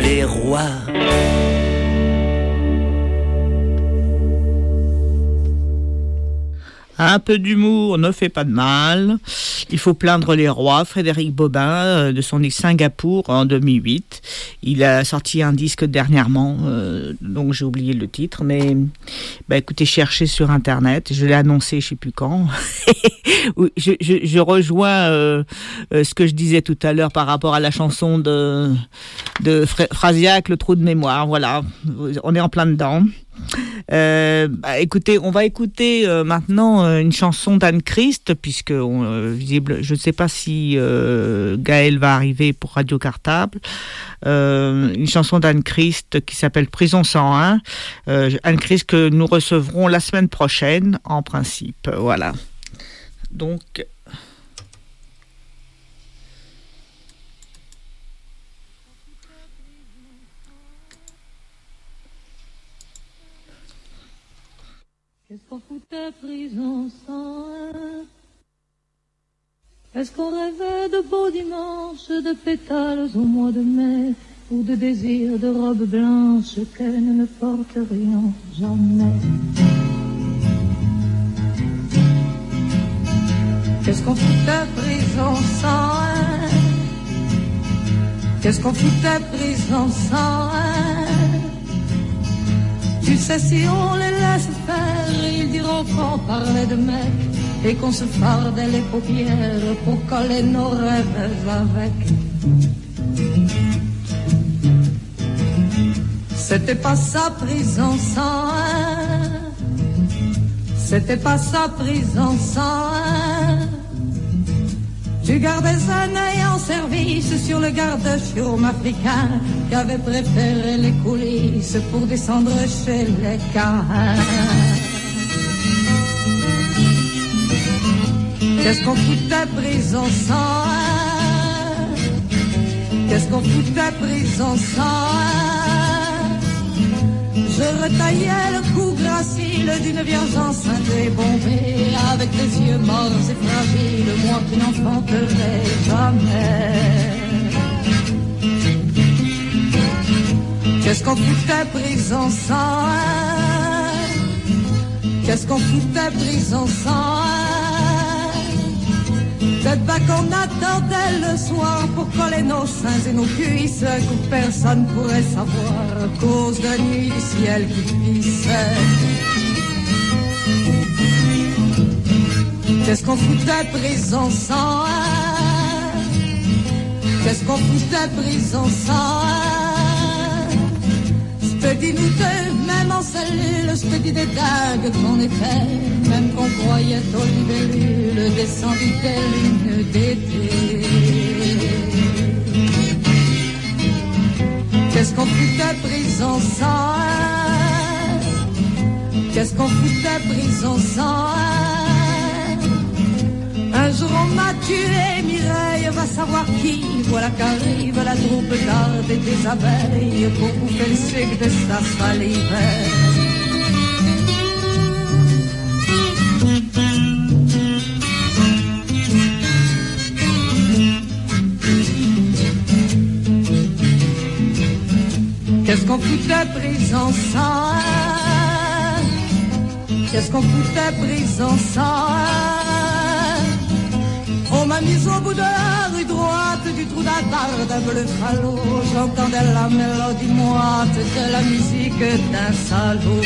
les rois. Un peu d'humour ne fait pas de mal. Il faut plaindre les rois. Frédéric Bobin, de son disque Singapour en 2008. Il a sorti un disque dernièrement, donc j'ai oublié le titre, mais écoutez, cherchez sur Internet. Je l'ai annoncé, je sais plus quand. je rejoins ce que je disais tout à l'heure par rapport à la chanson de Frasiac, Le trou de mémoire. Voilà, on est en plein dedans. Écoutez, on va écouter maintenant une chanson d'Anne Christ, puisque visible, je ne sais pas si Gaël va arriver pour Radio Cartable. Une chanson d'Anne Christ qui s'appelle Prison 101. Anne Christ que nous recevrons la semaine prochaine, en principe. Voilà. Donc. Qu'est-ce qu'on foutait prison 101? Est-ce qu'on rêvait de beaux dimanches, de pétales au mois de mai, ou de désirs de robes blanches que nous ne porterions jamais? Qu'est-ce qu'on foutait prison 101? Qu'est-ce qu'on foutait prison 101? Tu sais, si on les laisse faire, ils diront qu'on parlait de mecs et qu'on se fardait les paupières pour coller nos rêves avec. C'était pas ça, prison 101. C'était pas ça, prison 101. Tu gardais un œil en service sur le garde-chiourme africain qui avait préféré les coulisses pour descendre chez les Caïns. Qu'est-ce qu'on foutait prison 101? Qu'est-ce qu'on foutait prison 101? Je retaillais le cou gracile d'une vierge enceinte et bombée, avec des yeux morts et fragiles, moi qui n'enfanterai jamais. Qu'est-ce qu'on foutait prison 101? Qu'est-ce qu'on foutait prison 101? Cette bac qu'on attendait le soir pour coller nos seins et nos cuisses, que personne pourrait savoir à cause de la nuit du ciel qui pissait. Qu'est-ce qu'on foutait prison 101? Qu'est-ce qu'on foutait prison 101? Je te dis nous deux, même en cellule, je te dis des dingues qu'on était, même qu'on croyait aux libellules descendues des lunes d'été. Qu'est-ce qu'on foutait prison 101? Qu'est-ce qu'on foutait prison 101? Un jour on m'a tué, Mireille va savoir qui. Voilà qu'arrive la troupe d'ardes et des abeilles pour bouffer le sucre de sa salive. Qu'est-ce qu'on foutait prison 101? Qu'est-ce qu'on foutait prison 101? On m'a mise au bout de la rue droite du trou d'Attard d'un bleu falot. J'entendais la mélodie moite de la musique d'un salaud.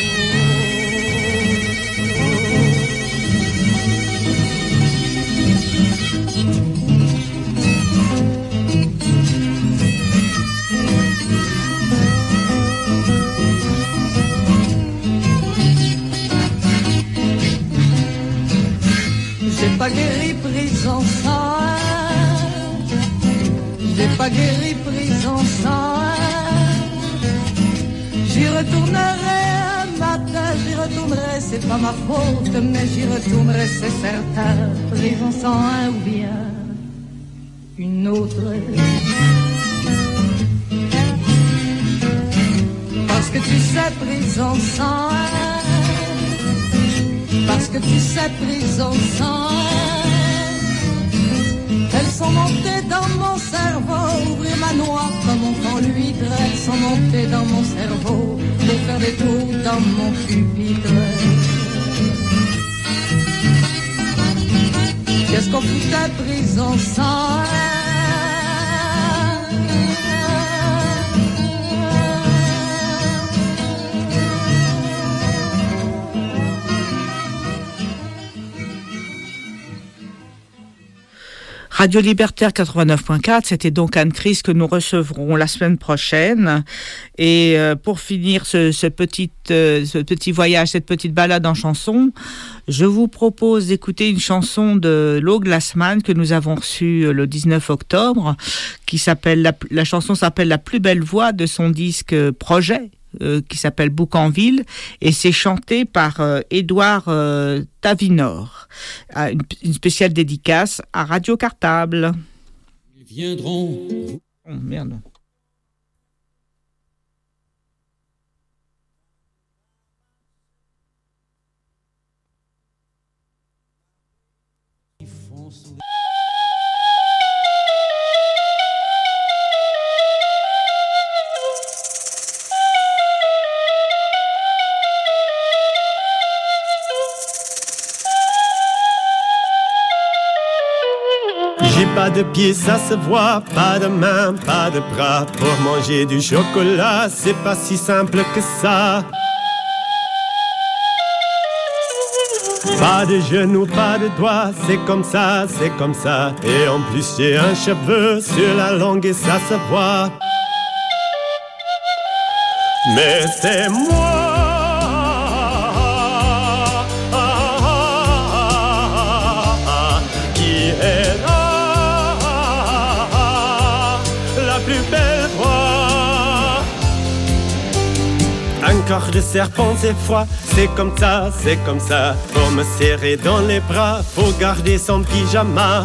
J'ai pas guéri prison 101. J'ai pas guéri prison 101. J'y retournerai un matin, j'y retournerai, c'est pas ma faute, mais j'y retournerai, c'est certain. Prison 101 ou bien une autre. Parce que tu sais, prison 101. Parce que tu sais, prison 101. Elles sont montées dans mon cerveau, ouvrir ma noix comme on prend l'huître. Elles sont pupitre. Qu'est-ce qu'on foutait pris ensemble? Radio Libertaire 89.4, c'était donc Anne Chris que nous recevrons la semaine prochaine. Et pour finir ce petit voyage, cette petite balade en chanson, je vous propose d'écouter une chanson de Lo Glassman que nous avons reçue le 19 octobre, qui s'appelle la chanson s'appelle La plus belle voix de son disque Projet. Qui s'appelle Boucanville, et c'est chanté par Édouard Tavinor. Une spéciale dédicace à Radio Cartable. Ils viendront. Oh merde. J'ai pas de pieds, ça se voit, pas de mains, pas de bras. Pour manger du chocolat, c'est pas si simple que ça. Pas de genoux, pas de doigts, c'est comme ça, c'est comme ça. Et en plus j'ai un cheveu sur la langue et ça se voit. Mais c'est moi qui est là. Un corps de serpent c'est froid, c'est comme ça, c'est comme ça. Pour me serrer dans les bras, faut garder son pyjama.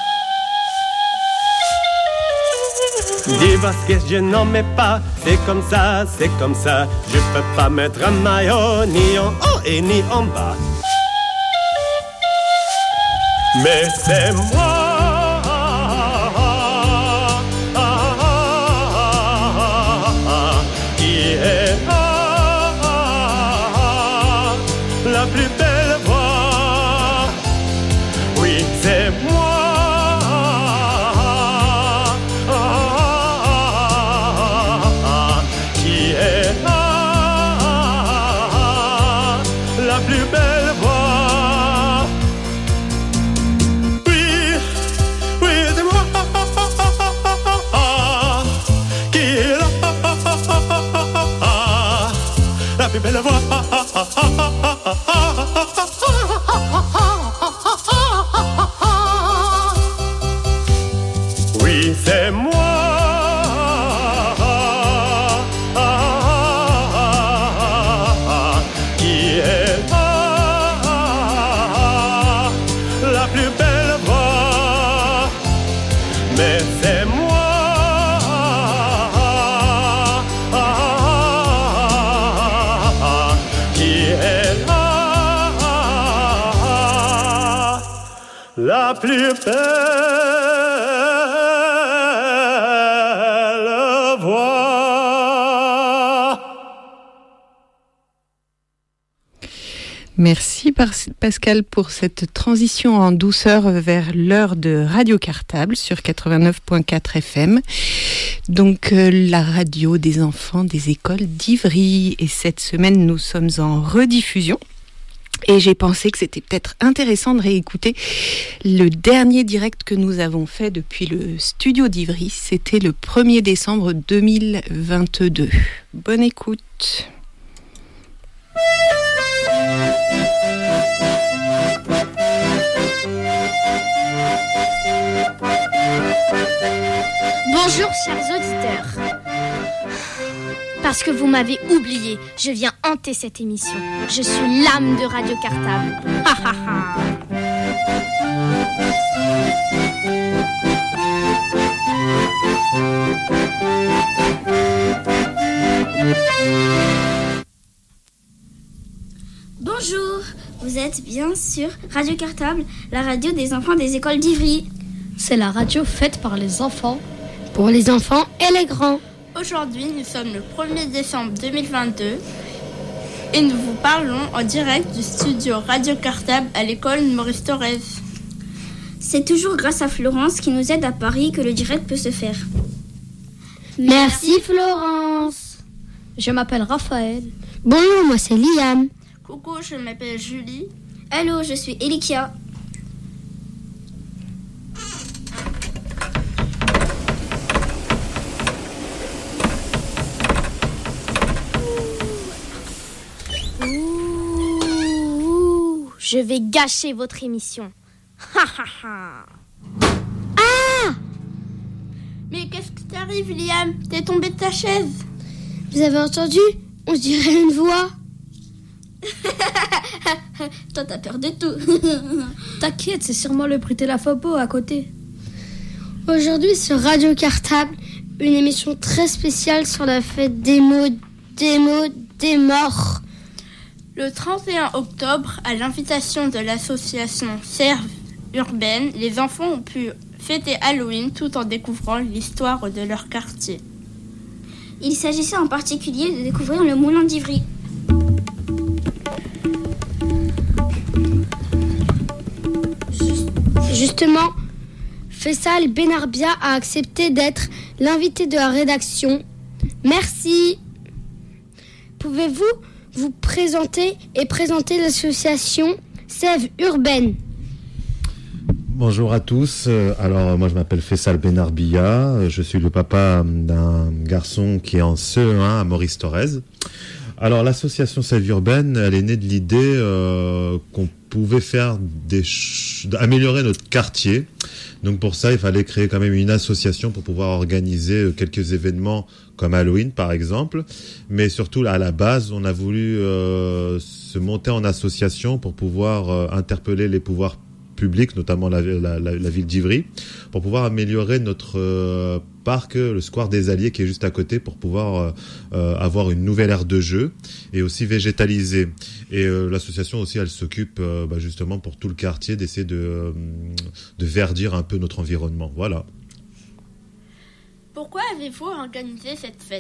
Des baskets je n'en mets pas, c'est comme ça, c'est comme ça. Je peux pas mettre un maillot ni en haut et ni en bas. Mais c'est moi qui est la plus belle voix. Oui, c'est moi qui est la plus belle voix. Oui, oui, c'est moi qui est la plus belle voix. Oui, c'est moi qui est la plus belle voix. Mais c'est moi qui est la plus belle voix. Merci Pascal pour cette transition en douceur vers l'heure de Radio Cartable sur 89.4 FM. Donc la radio des enfants des écoles d'Ivry. Et cette semaine, nous sommes en rediffusion. Et j'ai pensé que c'était peut-être intéressant de réécouter le dernier direct que nous avons fait depuis le studio d'Ivry. C'était le 1er décembre 2022. Bonne écoute. Bonjour chers auditeurs. Parce que vous m'avez oublié, je viens hanter cette émission. Je suis l'âme de Radio Cartable. Ha ha ha. Bonjour, vous êtes bien sur Radio Cartable, la radio des enfants des écoles d'Ivry. C'est la radio faite par les enfants. Pour les enfants et les grands. Aujourd'hui, nous sommes le 1er décembre 2022 et nous vous parlons en direct du studio Radio Cartable à l'école Maurice Thorez. C'est toujours grâce à Florence qui nous aide à Paris que le direct peut se faire. Merci Florence. Je m'appelle Raphaël. Bonjour, moi c'est Liam. Coucou, je m'appelle Julie. Allô, je suis Elikia. Je vais gâcher votre émission. Ah! Mais qu'est-ce qui t'arrive, Liam? T'es tombé de ta chaise? Vous avez entendu? On dirait une voix. Toi, t'as peur de tout. T'inquiète, c'est sûrement le prix Télaphobo à côté. Aujourd'hui, sur Radio Cartable, une émission très spéciale sur la fête des morts. Le 31 octobre, à l'invitation de l'association Serve Urbaine, les enfants ont pu fêter Halloween tout en découvrant l'histoire de leur quartier. Il s'agissait en particulier de découvrir le moulin d'Ivry. Justement, Faisal Benarbia a accepté d'être l'invité de la rédaction. Merci. Pouvez-vous vous présenter et présenter l'association Sève Urbaine? Bonjour à tous. Alors, moi, je m'appelle Faisal Benarbia. Je suis le papa d'un garçon qui est en CE1 à Maurice Thorez. Alors, l'association Sève Urbaine, elle est née de l'idée qu'on pouvait faire améliorer notre quartier. Donc, pour ça, il fallait créer quand même une association pour pouvoir organiser quelques événements comme Halloween, par exemple. Mais surtout, à la base, on a voulu se monter en association pour pouvoir interpeller les pouvoirs publics, notamment la ville d'Ivry, pour pouvoir améliorer notre parc, le square des Alliés qui est juste à côté, pour pouvoir avoir une nouvelle aire de jeu et aussi végétaliser. Et l'association aussi, elle s'occupe justement pour tout le quartier d'essayer de verdir un peu notre environnement. Voilà. Pourquoi avez-vous organisé cette fête ?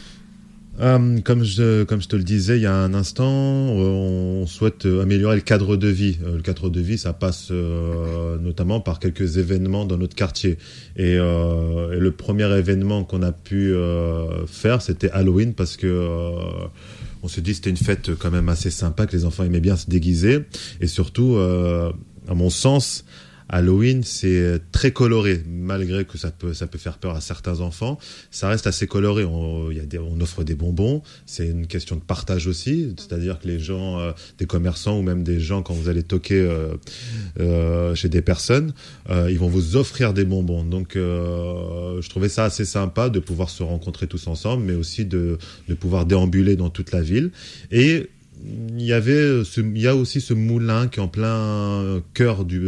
Comme je te le disais il y a un instant, on souhaite améliorer le cadre de vie. Le cadre de vie, ça passe notamment par quelques événements dans notre quartier. Et le premier événement qu'on a pu faire, c'était Halloween, parce que on se dit que c'était une fête quand même assez sympa, que les enfants aimaient bien se déguiser. Et surtout, à mon sens, Halloween, c'est très coloré, malgré que ça peut faire peur à certains enfants. Ça reste assez coloré. On offre des bonbons. C'est une question de partage aussi, c'est-à-dire que les gens, des commerçants ou même des gens, quand vous allez toquer chez des personnes, ils vont vous offrir des bonbons. Donc, je trouvais ça assez sympa de pouvoir se rencontrer tous ensemble, mais aussi de pouvoir déambuler dans toute la ville. Et il y a aussi ce moulin qui est en plein cœur du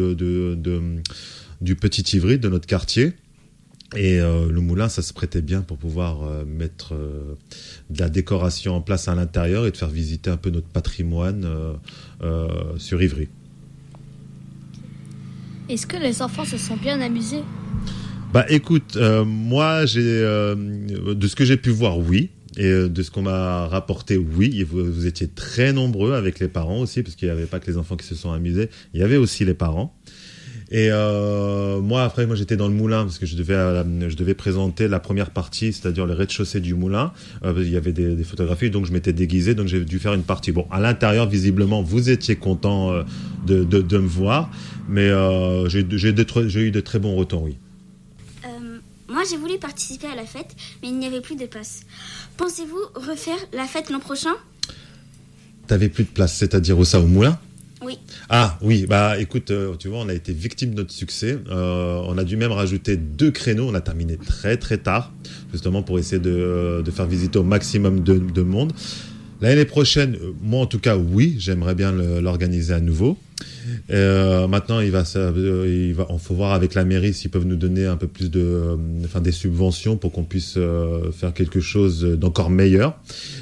petit Ivry, de notre quartier. Et le moulin, ça se prêtait bien pour pouvoir mettre de la décoration en place à l'intérieur et de faire visiter un peu notre patrimoine sur Ivry. Est-ce que les enfants se sont bien amusés ? Écoute, moi, de ce que j'ai pu voir, oui. Et de ce qu'on m'a rapporté, oui, vous étiez très nombreux avec les parents aussi, parce qu'il n'y avait pas que les enfants qui se sont amusés, il y avait aussi les parents. Et moi j'étais dans le moulin, parce que je devais présenter la première partie, c'est-à-dire le rez-de-chaussée du moulin. Il y avait des photographies, donc je m'étais déguisé, donc j'ai dû faire une partie. Bon, à l'intérieur, visiblement, vous étiez contents de me voir, mais j'ai eu de très bons retours, oui. Moi, j'ai voulu participer à la fête, mais il n'y avait plus de place. Pensez-vous refaire la fête l'an prochain ? T'avais plus de place, c'est-à-dire où ça, au moulin ? Oui. Ah oui, écoute, tu vois, on a été victime de notre succès. On a dû même rajouter 2 créneaux. On a terminé très très tard, justement pour essayer de faire visiter au maximum de monde. L'année prochaine, moi en tout cas, oui, j'aimerais bien l'organiser à nouveau. Maintenant, il faut voir avec la mairie s'ils peuvent nous donner un peu plus des subventions pour qu'on puisse faire quelque chose d'encore meilleur.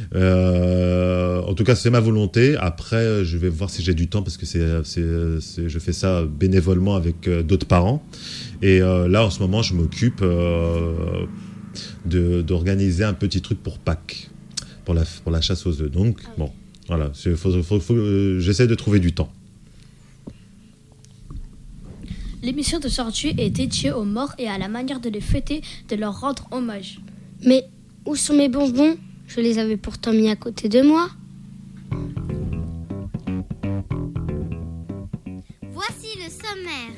En tout cas, c'est ma volonté. Après, je vais voir si j'ai du temps, parce que je fais ça bénévolement avec d'autres parents. Et là, en ce moment, je m'occupe d'organiser un petit truc pour Pâques, pour la chasse aux œufs. Donc, bon. Voilà, j'essaie de trouver du temps. L'émission de aujourd'hui est dédiée aux morts et à la manière de les fêter, de leur rendre hommage. Mais où sont mes bonbons ? Je les avais pourtant mis à côté de moi. Voici le sommaire.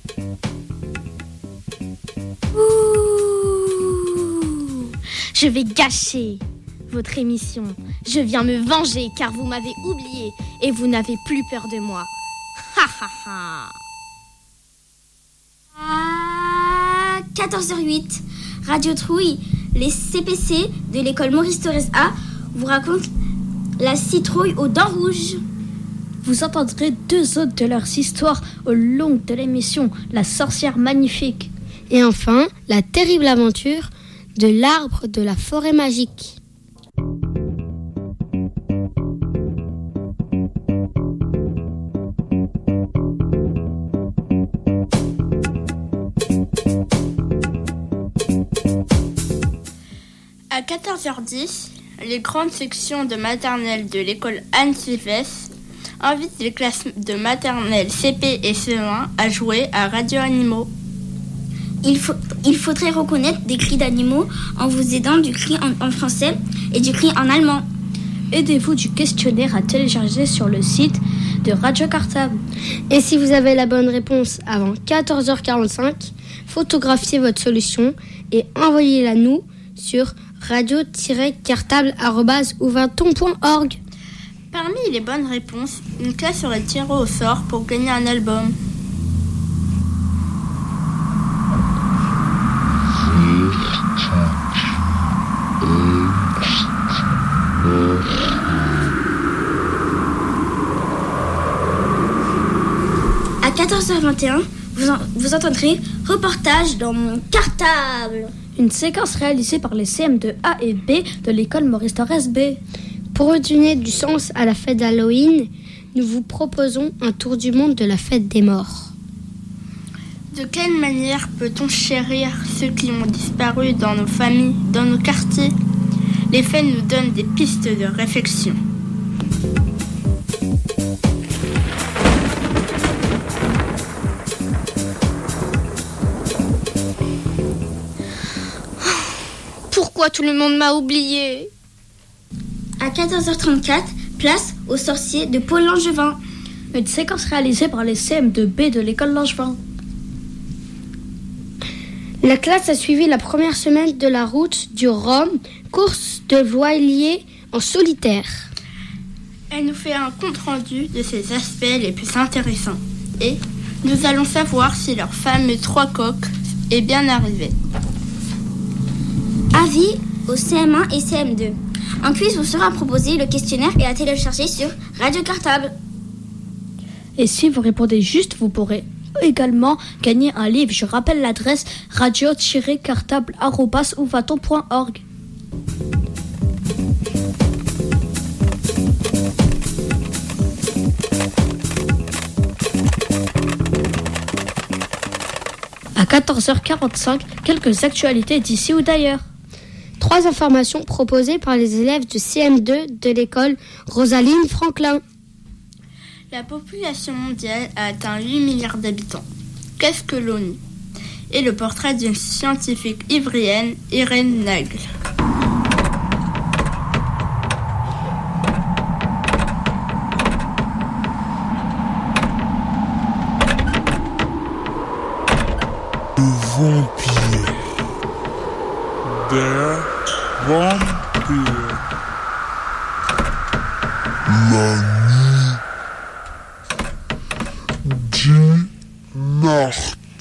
Ouh, je vais gâcher votre émission. Je viens me venger car vous m'avez oublié et vous n'avez plus peur de moi. Ha ha ha. À 14h08, Radio Trouille, les CPC de l'école Maurice Thorez A vous racontent la citrouille aux dents rouges. Vous entendrez 2 autres de leurs histoires au long de l'émission, La sorcière magnifique. Et enfin, la terrible aventure de l'arbre de la forêt magique. À 14h10, les grandes sections de maternelle de l'école Anne-Sylvestre invitent les classes de maternelle CP et CE1 à jouer à Radio Animaux. Il faudrait reconnaître des cris d'animaux en vous aidant du cri en français et du cri en allemand. Aidez-vous du questionnaire à télécharger sur le site de Radio Cartable. Et si vous avez la bonne réponse avant 14h45, photographiez votre solution et envoyez-la nous sur radio-cartable@ouvaton.org. Parmi les bonnes réponses, une classe serait tirée au sort pour gagner un album. À 14h21, vous entendrez reportage dans mon cartable. Une séquence réalisée par les CM2A et B de l'école Maurice Thorez B. Pour redonner du sens à la fête d'Halloween, nous vous proposons un tour du monde de la fête des morts. De quelle manière peut-on chérir ceux qui ont disparu dans nos familles, dans nos quartiers ? Les faits nous donnent des pistes de réflexion. Pourquoi tout le monde m'a oublié ? À 14h34, place aux sorciers de Paul Langevin. Une séquence réalisée par les CM2B de l'école Langevin. La classe a suivi la première semaine de la route du Rhum, course de voilier en solitaire. Elle nous fait un compte-rendu de ses aspects les plus intéressants. Et nous allons savoir si leur fameux 3 coques est bien arrivé. Avis aux CM1 et CM2. En quiz vous sera proposé le questionnaire et à télécharger sur Radio Cartable. Et si vous répondez juste, vous pourrez également gagner un livre. Je rappelle l'adresse radio-cartable@ouvaton.org. À 14h45, quelques actualités d'ici ou d'ailleurs. 3 informations proposées par les élèves de CM2 de l'école Rosaline Franklin. La population mondiale a atteint 8 milliards d'habitants. Qu'est-ce que l'ONU ? Et le portrait d'une scientifique ivrienne, Irène Nagle. Vampire. Des vampires. La nuit du Nord.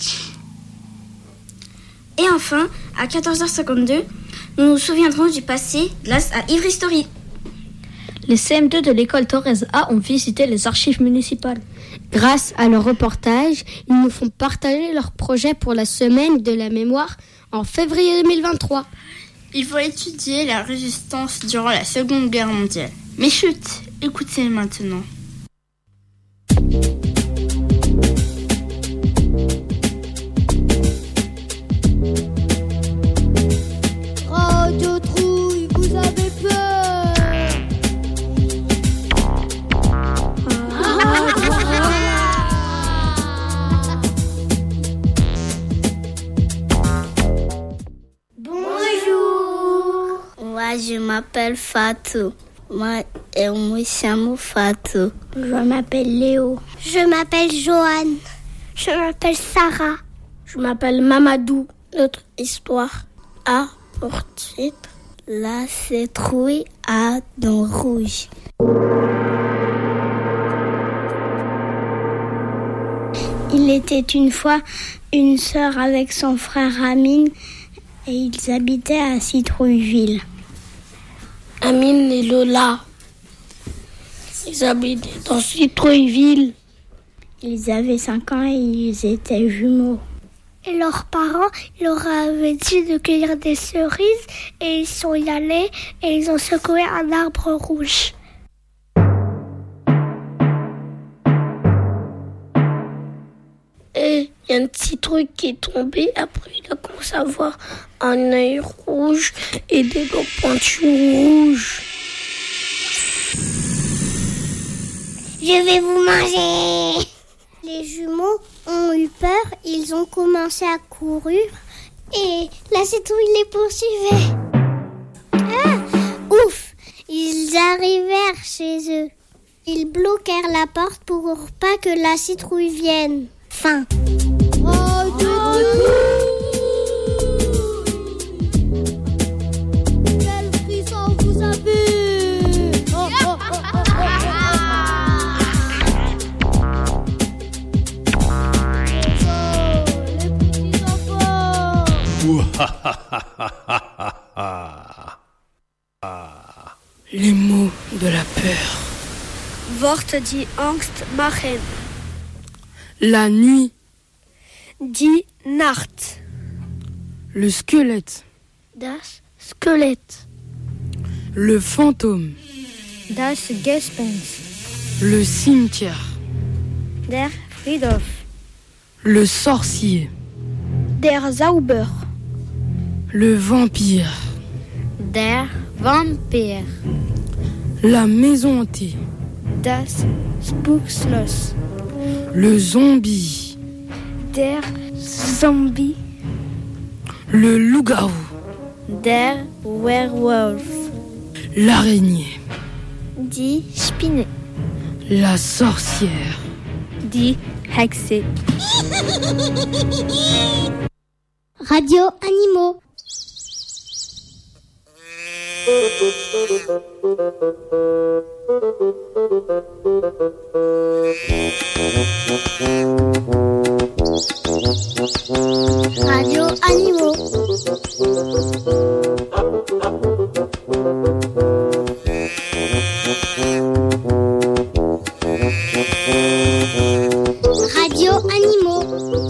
Et enfin, à 14h52, nous nous souviendrons du passé grâce à Ivry Story. Les CM2 de l'école Thorez A ont visité les archives municipales. Grâce à leur reportage, ils nous font partager leur projet pour la semaine de la mémoire en février 2023. Ils vont étudier la résistance durant la Seconde Guerre mondiale. Mais chut, écoutez maintenant. Radio Trouille, vous avez peur? Moi, je m'appelle Fatou. Moi, je m'appelle Fatou. Je m'appelle Léo. Je m'appelle Joanne. Je m'appelle Sarah. Je m'appelle Mamadou. Notre histoire a pour titre La citrouille à dents rouges. Il était une fois une sœur avec son frère Amine et ils habitaient à Citrouilleville. Amine et Lola, ils habitaient dans Citrouilleville. Ils avaient 5 ans et ils étaient jumeaux. Et leurs parents leur avaient dit de cueillir des cerises et ils sont y allés et ils ont secoué un arbre rouge. Et il y a une petite truc qui est tombée. Après, il a commencé à avoir un œil rouge et des dents pointues rouges. Je vais vous manger. Les jumeaux ont eu peur, ils ont commencé à courir et la citrouille les poursuivait. Ouf! Ils arrivèrent chez eux. Ils bloquèrent la porte pour pas que la citrouille vienne. Fin. Quel frisson vous avez! Les mots de la peur. Wort die Angst machen. La nuit. Die Nacht. Le squelette. Das Skelett. Le fantôme. Das Gespenst. Le cimetière. Der Friedhof. Le sorcier. Der Zauber. Le vampire. Der Vampir. La maison hantée. Das Spukschloss. Le zombie. Der Zombie. Le loup-garou. Der Werwolf. L'araignée. Die Spinne. La sorcière. Die Hexe. Radio Animaux. Radio Animaux. Radio Animaux.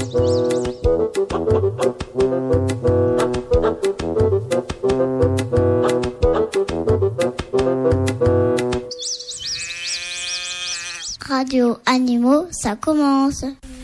Radio Animaux, ça commence.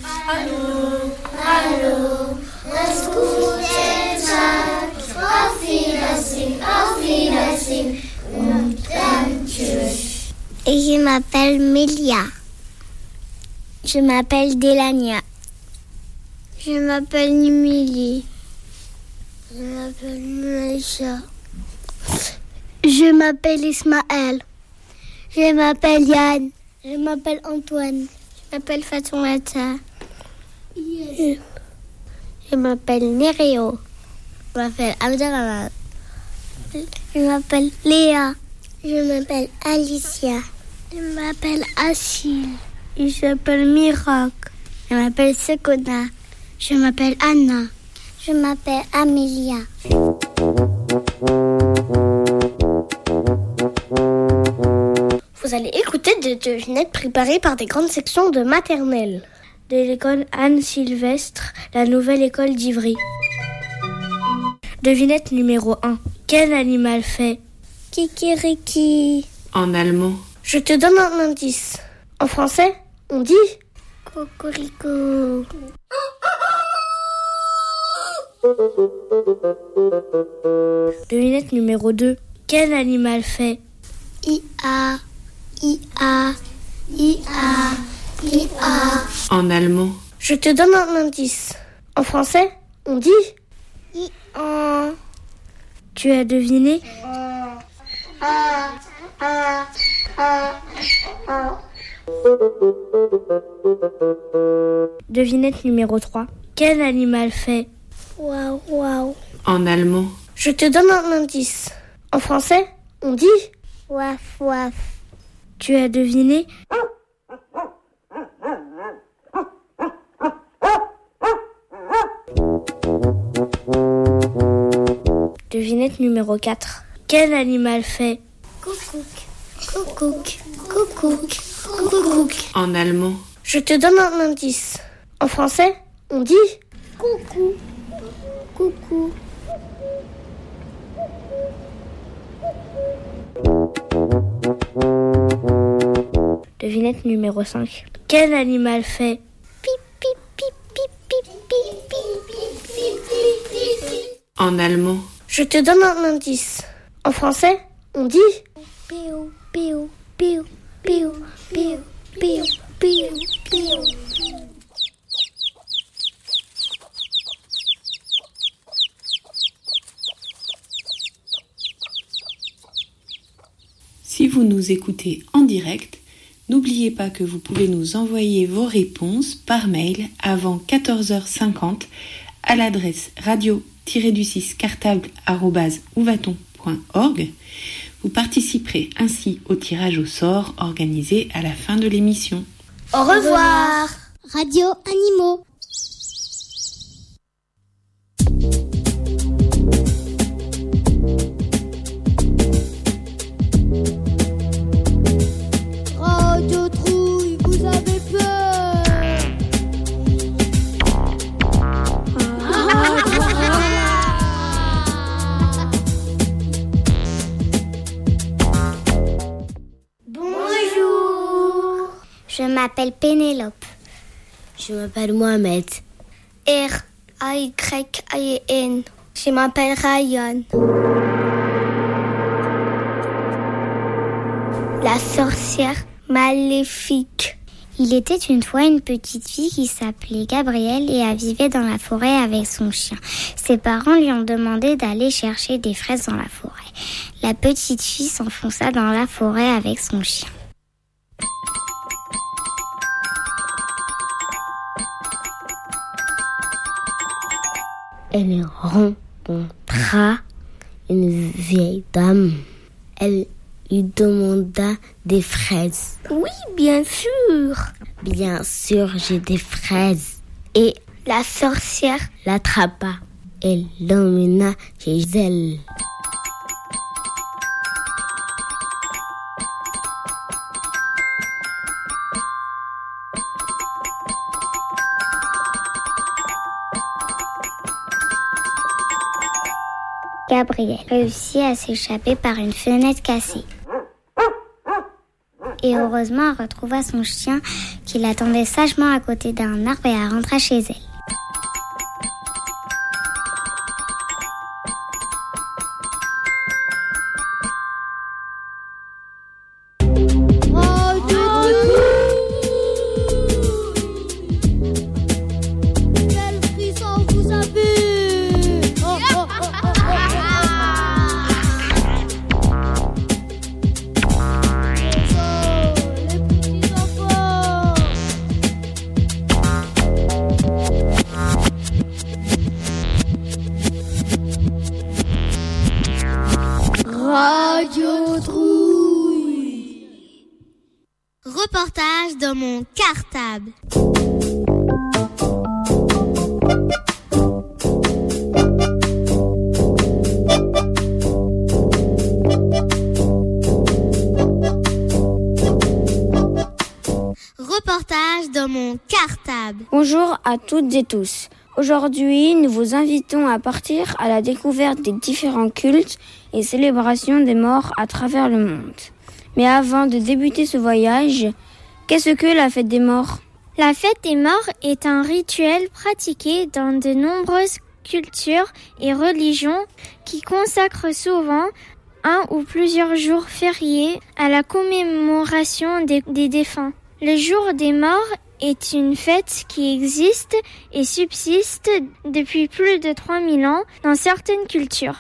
Hallo, das gute Tag, auf Wiedersehen und dann tschüss. Et je m'appelle Mélia. Je m'appelle Délania. Je m'appelle Nimili. Je m'appelle Maïcha. Je m'appelle Ismaël. Je m'appelle Yann. Je m'appelle Antoine. Je m'appelle Fatoumata. Je m'appelle Nerio. Je m'appelle Abdelrahman. Je m'appelle Léa. Je m'appelle Alicia. Je m'appelle Achille. Je m'appelle Miracle. Je m'appelle Sekona. Je m'appelle Anna. Je m'appelle Amélia. Vous allez écouter des devinettes préparées par des grandes sections de maternelle de l'école Anne-Sylvestre, la nouvelle école d'Ivry. Devinette numéro 1. Quel animal fait Kikiriki. En allemand. Je te donne un indice. En français, on dit Cocorico. Devinette numéro 2. Quel animal fait Ia. Ia. Ia. Ia. En allemand. Je te donne un indice. En français, on dit Ia. Tu as deviné Devinette numéro 3. Quel animal fait Waouh, waouh. En allemand. Je te donne un indice. En français, on dit Waf, waf. Tu as deviné? Devinette numéro 4. Quel animal fait Coucouc, coucouc, coucouc, coucouc. En allemand. Je te donne un indice. En français, on dit coucou, coucou. Devinette numéro 5. Quel animal fait Pip, pip, pip, pip, pip, pip, pip, pip, pip, pip. En allemand. Je te donne un indice. En français, on dit Piou, piou, piou, piou, piou, piou, piou, piou. Si vous nous écoutez en direct, n'oubliez pas que vous pouvez nous envoyer vos réponses par mail avant 14h50 à l'adresse radio-du6cartable@ouvaton.org. Vous participerez ainsi au tirage au sort organisé à la fin de l'émission. Au revoir. Radio Animaux. Radio Trouille, vous avez peur. Bonjour. Je m'appelle Pénélope. Je m'appelle Mohamed. R-A-Y-A-N. Je m'appelle Ryan. La sorcière maléfique. Il était une fois une petite fille qui s'appelait Gabrielle et elle vivait dans la forêt avec son chien. Ses parents lui ont demandé d'aller chercher des fraises dans la forêt. La petite fille s'enfonça dans la forêt avec son chien. Elle rencontra une vieille dame. Elle lui demanda des fraises. Oui, bien sûr. Bien sûr, j'ai des fraises. Et la sorcière L'attrapa. Elle l'emmena chez elle. Gabrielle réussit à s'échapper par une fenêtre cassée. Et heureusement, elle retrouva son chien qui l'attendait sagement à côté d'un arbre et elle rentra chez elle. Radio Trouille. Reportage dans mon cartable. Reportage dans mon cartable. Bonjour à toutes et tous. Aujourd'hui, nous vous invitons à partir à la découverte des différents cultes et célébrations des morts à travers le monde. Mais avant de débuter ce voyage, qu'est-ce que la fête des morts ? La fête des morts est un rituel pratiqué dans de nombreuses cultures et religions qui consacrent souvent un ou plusieurs jours fériés à la commémoration des défunts. Le jour des morts est une fête qui existe et subsiste depuis plus de 3000 ans dans certaines cultures.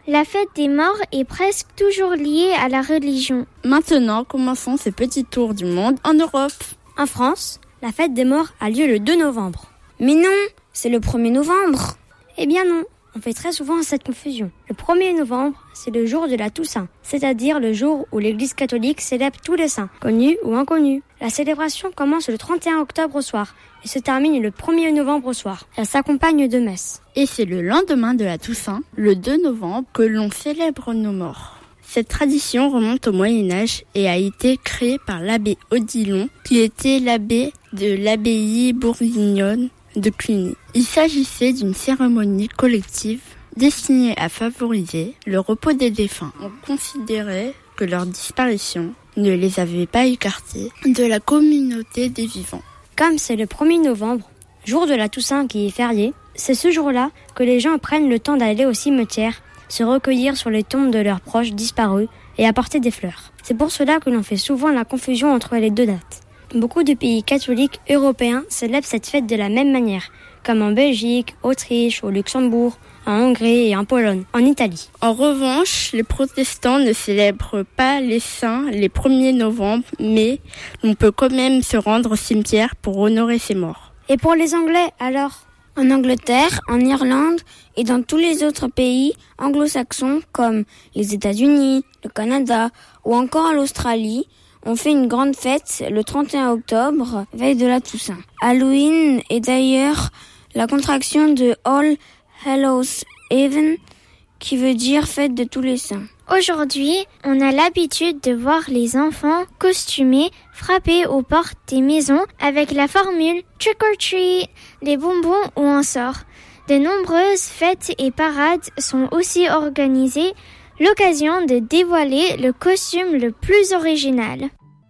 La fête des morts est presque toujours liée à la religion. Maintenant, commençons ce petit tour du monde en Europe. En France, la fête des morts a lieu le 2 novembre. Mais non, c'est le 1er novembre. Eh bien non, on fait très souvent cette confusion. Le 1er novembre, c'est le jour de la Toussaint, c'est-à-dire le jour où l'Église catholique célèbre tous les saints, connus ou inconnus. La célébration commence le 31 octobre au soir et se termine le 1er novembre au soir. Elle s'accompagne de messes. Et c'est le lendemain de la Toussaint, le 2 novembre, que l'on célèbre nos morts. Cette tradition remonte au Moyen-Âge et a été créée par l'abbé Odilon, qui était l'abbé de l'abbaye bourguignonne de Cluny. Il s'agissait d'une cérémonie collective destinée à favoriser le repos des défunts. On considérait que leur disparition ne les avait pas écartés de la communauté des vivants. Comme c'est le 1er novembre, jour de la Toussaint qui est férié, c'est ce jour-là que les gens prennent le temps d'aller au cimetière, se recueillir sur les tombes de leurs proches disparus et apporter des fleurs. C'est pour cela que l'on fait souvent la confusion entre les deux dates. Beaucoup de pays catholiques européens célèbrent cette fête de la même manière, comme en Belgique, Autriche, au Luxembourg, en Hongrie et en Pologne, en Italie. En revanche, les protestants ne célèbrent pas les saints les 1er novembre, mais on peut quand même se rendre au cimetière pour honorer ses morts. Et pour les Anglais, alors ? En Angleterre, en Irlande et dans tous les autres pays anglo-saxons comme les États-Unis, le Canada ou encore l'Australie, on fait une grande fête le 31 octobre, veille de la Toussaint. Halloween est d'ailleurs la contraction de All Hallows Eve, qui veut dire fête de tous les saints. Aujourd'hui, on a l'habitude de voir les enfants costumés frapper aux portes des maisons avec la formule « Trick or treat », des bonbons ou un sort. De nombreuses fêtes et parades sont aussi organisées, l'occasion de dévoiler le costume le plus original.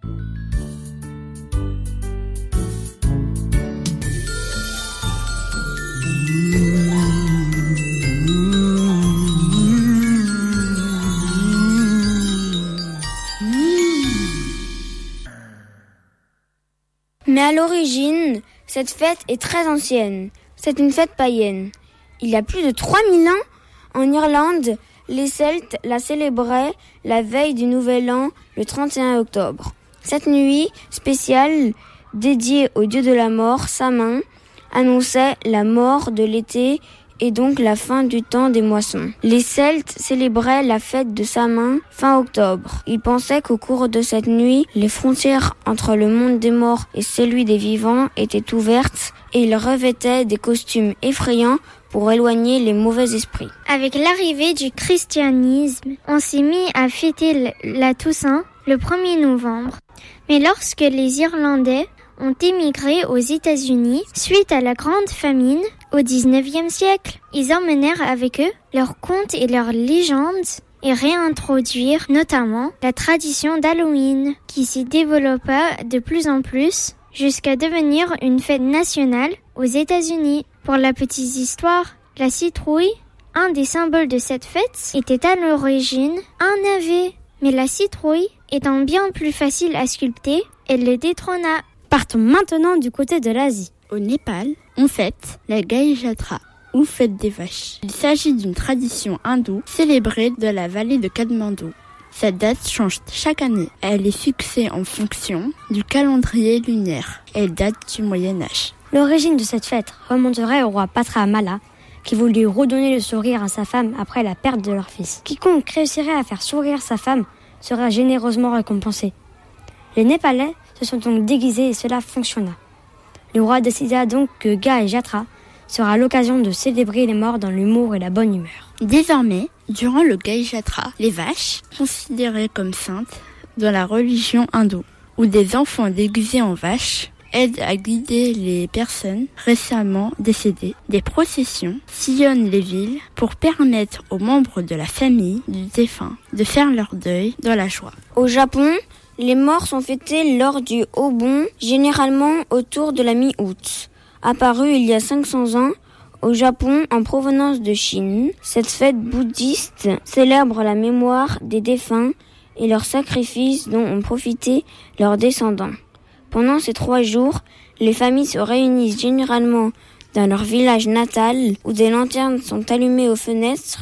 Mais à l'origine, cette fête est très ancienne. C'est une fête païenne. Il y a plus de 3000 ans, en Irlande, les Celtes la célébraient la veille du Nouvel An, le 31 octobre. Cette nuit spéciale, dédiée au dieu de la mort, Samin, annonçait la mort de l'été et donc la fin du temps des moissons. Les Celtes célébraient la fête de Samin fin octobre. Ils pensaient qu'au cours de cette nuit, les frontières entre le monde des morts et celui des vivants étaient ouvertes et ils revêtaient des costumes effrayants pour éloigner les mauvais esprits. Avec l'arrivée du christianisme, on s'est mis à fêter la Toussaint le 1er novembre. Mais lorsque les Irlandais ont émigré aux États-Unis suite à la grande famine au 19e siècle, ils emmenèrent avec eux leurs contes et leurs légendes et réintroduirent notamment la tradition d'Halloween qui s'y développa de plus en plus jusqu'à devenir une fête nationale aux États-Unis. Pour la petite histoire, la citrouille, un des symboles de cette fête, était à l'origine un navet. Mais la citrouille, étant bien plus facile à sculpter, elle le détrôna. Partons maintenant du côté de l'Asie. Au Népal, on fête la Gai Jatra, ou fête des vaches. Il s'agit d'une tradition hindoue célébrée de la vallée de Katmandou. Cette date change chaque année. Elle est fixée en fonction du calendrier lunaire. Elle date du Moyen-Âge. L'origine de cette fête remonterait au roi Patra Mala, qui voulut redonner le sourire à sa femme après la perte de leur fils. Quiconque réussirait à faire sourire sa femme sera généreusement récompensé. Les Népalais se sont donc déguisés et cela fonctionna. Le roi décida donc que Gai Jatra sera l'occasion de célébrer les morts dans l'humour et la bonne humeur. Désormais, durant le Gai Jatra, les vaches, considérées comme saintes dans la religion hindoue, où des enfants déguisés en vaches aident à guider les personnes récemment décédées. Des processions sillonnent les villes pour permettre aux membres de la famille du défunt de faire leur deuil dans la joie. Au Japon, les morts sont fêtés lors du Obon, généralement autour de la mi-août. Apparue il y a 500 ans, au Japon, en provenance de Chine, cette fête bouddhiste célèbre la mémoire des défunts et leurs sacrifices dont ont profité leurs descendants. Pendant ces 3 jours, les familles se réunissent généralement dans leur village natal où des lanternes sont allumées aux fenêtres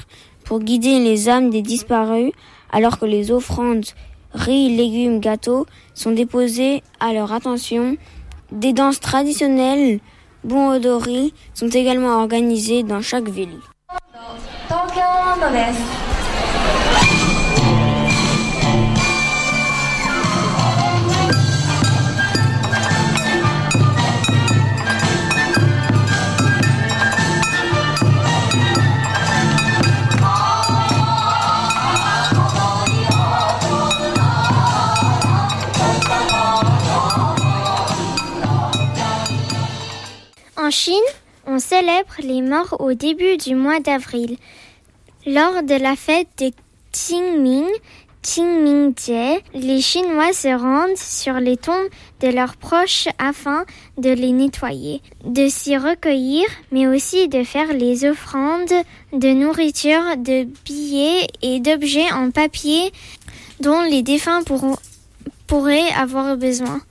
pour guider les âmes des disparus, alors que les offrandes, riz, légumes, gâteaux sont déposées à leur attention. Des danses traditionnelles, bon odori, sont également organisées dans chaque ville. En Chine, on célèbre les morts au début du mois d'avril. Lors de la fête de Qingming-Jie, les Chinois se rendent sur les tombes de leurs proches afin de les nettoyer, de s'y recueillir, mais aussi de faire les offrandes de nourriture, de billets et d'objets en papier dont les défunts pourraient avoir besoin.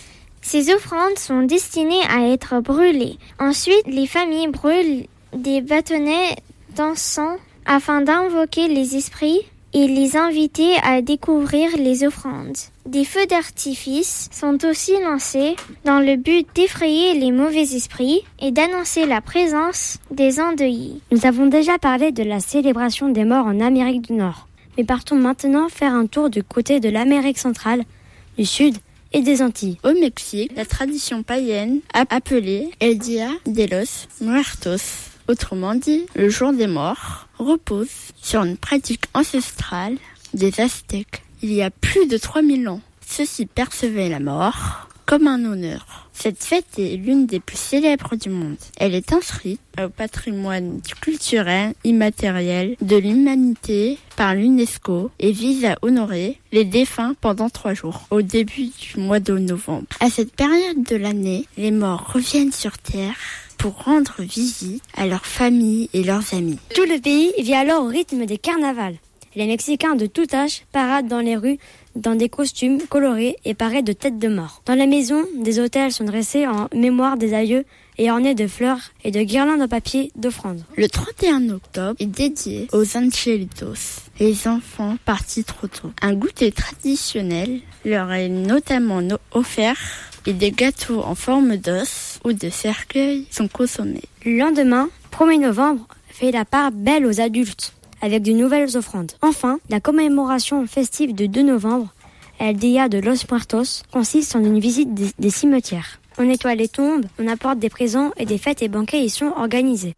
Ces offrandes sont destinées à être brûlées. Ensuite, les familles brûlent des bâtonnets d'encens afin d'invoquer les esprits et les inviter à découvrir les offrandes. Des feux d'artifice sont aussi lancés dans le but d'effrayer les mauvais esprits et d'annoncer la présence des endeuillés. Nous avons déjà parlé de la célébration des morts en Amérique du Nord. Mais partons maintenant faire un tour du côté de l'Amérique centrale, du Sud et des Antilles. Au Mexique, la tradition païenne appelée El Día de los Muertos, autrement dit le jour des morts, repose sur une pratique ancestrale des Aztèques. Il y a plus de 3000 ans, ceux-ci percevaient la mort comme un honneur. Cette fête est l'une des plus célèbres du monde. Elle est inscrite au patrimoine culturel immatériel de l'humanité par l'UNESCO et vise à honorer les défunts pendant 3 jours, au début du mois de novembre. À cette période de l'année, les morts reviennent sur Terre pour rendre visite à leurs familles et leurs amis. Tout le pays vit alors au rythme des carnavals. Les Mexicains de tout âge paradent dans les rues dans des costumes colorés et parés de têtes de mort. Dans la maison, des autels sont dressés en mémoire des aïeux et ornés de fleurs et de guirlandes en papier d'offrandes. Le 31 octobre est dédié aux angelitos, les enfants partis trop tôt. Un goûter traditionnel leur est notamment offert et des gâteaux en forme d'os ou de cercueil sont consommés. Le lendemain, 1er novembre, fait la part belle aux adultes, avec de nouvelles offrandes. Enfin, la commémoration festive de 2 novembre, El Día de los Muertos, consiste en une visite des cimetières. On nettoie les tombes, on apporte des présents et des fêtes et banquets y sont organisés.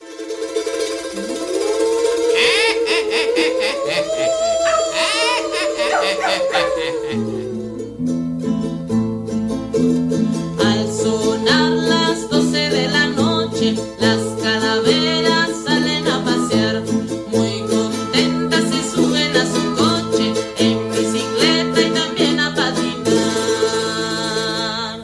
Al sonar las 12 de la noche, las calaveras salen a pasear. Muy contentas se suben a su coche, en bicicleta y también a patinar.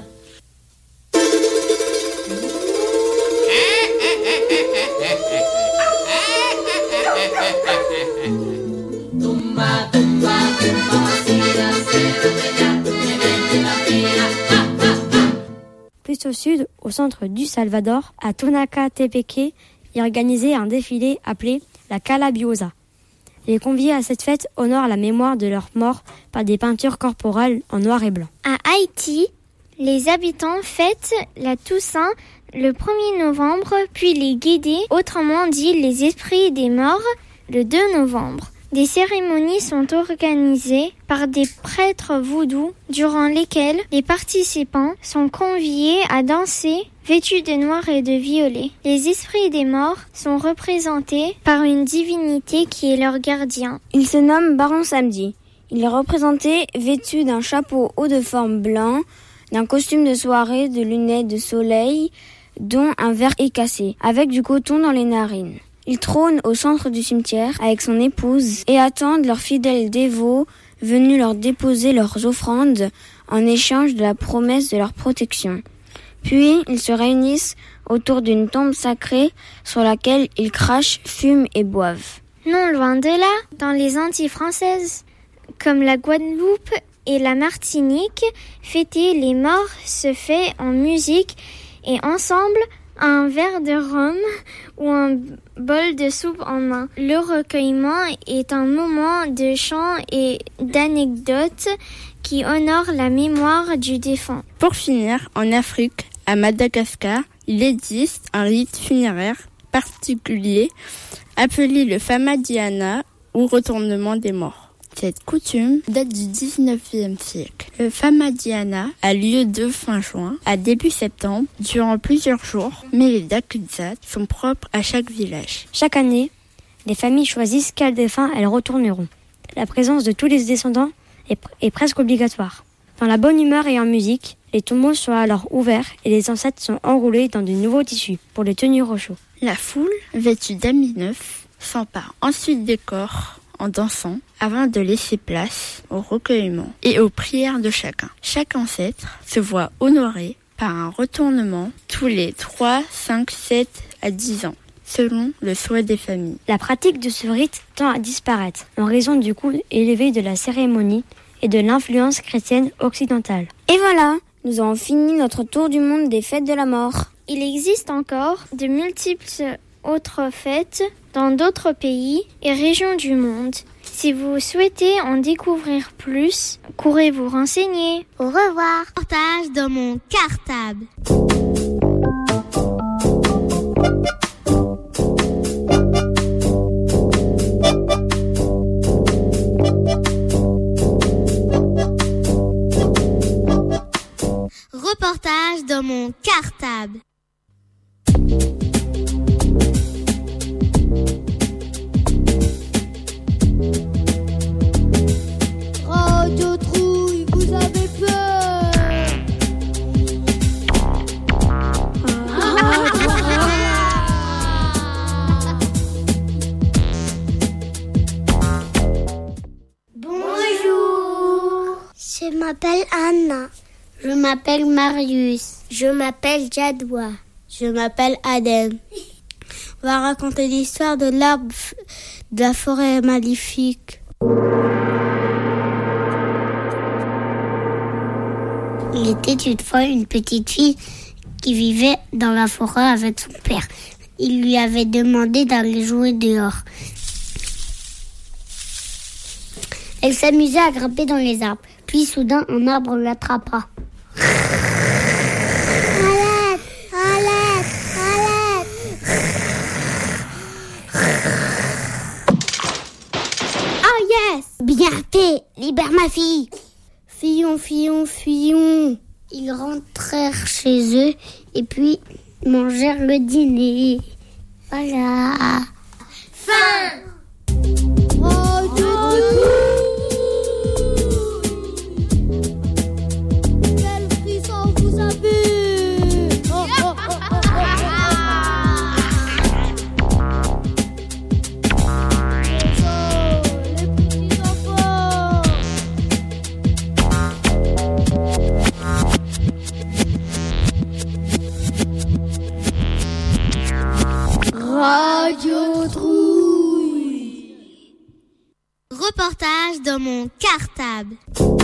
Tumba, tumba, tumba, vacía, cérate ya, que viene la fiera. Plus au sud, au centre du Salvador, à Tonacatepeque, est organisé un défilé appelé la Calabiosa. Les conviés à cette fête honorent la mémoire de leurs morts par des peintures corporelles en noir et blanc. À Haïti, les habitants fêtent la Toussaint le 1er novembre, puis les Guédés, autrement dit les esprits des morts, le 2 novembre. Des cérémonies sont organisées par des prêtres vaudous durant lesquelles les participants sont conviés à danser vêtus de noir et de violet. Les esprits des morts sont représentés par une divinité qui est leur gardien. Il se nomme Baron Samedi. Il est représenté vêtu d'un chapeau haut de forme blanc, d'un costume de soirée, de lunettes de soleil, dont un verre est cassé, avec du coton dans les narines. Il trône au centre du cimetière avec son épouse et attendent leurs fidèles dévots venus leur déposer leurs offrandes en échange de la promesse de leur protection. Puis, ils se réunissent autour d'une tombe sacrée sur laquelle ils crachent, fument et boivent. Non loin de là, dans les Antilles françaises, comme la Guadeloupe et la Martinique, fêter les morts se fait en musique et ensemble un verre de rhum ou un bol de soupe en main. Le recueillement est un moment de chant et d'anecdotes qui honore la mémoire du défunt. Pour finir, en Afrique, à Madagascar, il existe un rite funéraire particulier appelé le Famadiana ou retournement des morts. Cette coutume date du 19e siècle. Le Famadiana a lieu de fin juin à début septembre, durant plusieurs jours, mais les dates exactes sont propres à chaque village. Chaque année, les familles choisissent quel défunt elles retourneront. La présence de tous les descendants est presque obligatoire. Dans la bonne humeur et en musique, les tombeaux sont alors ouverts et les ancêtres sont enroulés dans de nouveaux tissus pour les tenir au chaud. La foule, vêtue d'habits neufs, s'empare ensuite des corps en dansant avant de laisser place au recueillement et aux prières de chacun. Chaque ancêtre se voit honoré par un retournement tous les 3, 5, 7 à 10 ans, selon le souhait des familles. La pratique de ce rite tend à disparaître en raison du coût élevé de la cérémonie et de l'influence chrétienne occidentale. Et voilà, nous avons fini notre tour du monde des fêtes de la mort. Il existe encore de multiples autres fêtes dans d'autres pays et régions du monde. Si vous souhaitez en découvrir plus, courez vous renseigner. Au revoir. Reportage dans mon cartable. Reportage dans mon cartable. Radio Trouille, vous avez peur? Bonjour. Je m'appelle Anna. Je m'appelle Marius. Je m'appelle Jadwa. Je m'appelle Adem. On va raconter l'histoire de l'arbre de la forêt maléfique. Il était une fois une petite fille qui vivait dans la forêt avec son père. Il lui avait demandé d'aller jouer dehors. Elle s'amusait à grimper dans les arbres. Puis soudain, un arbre l'attrapa. Oh yes! Bien fait! Libère ma fille! Fillon, fillon, fillon. Ils rentrèrent chez eux et puis mangèrent le dîner. Voilà. Fin! Quel frisson vous avez! Oh, oh, oh, oh, les petits enfants! Radio Trouille. Reportage dans mon cartable.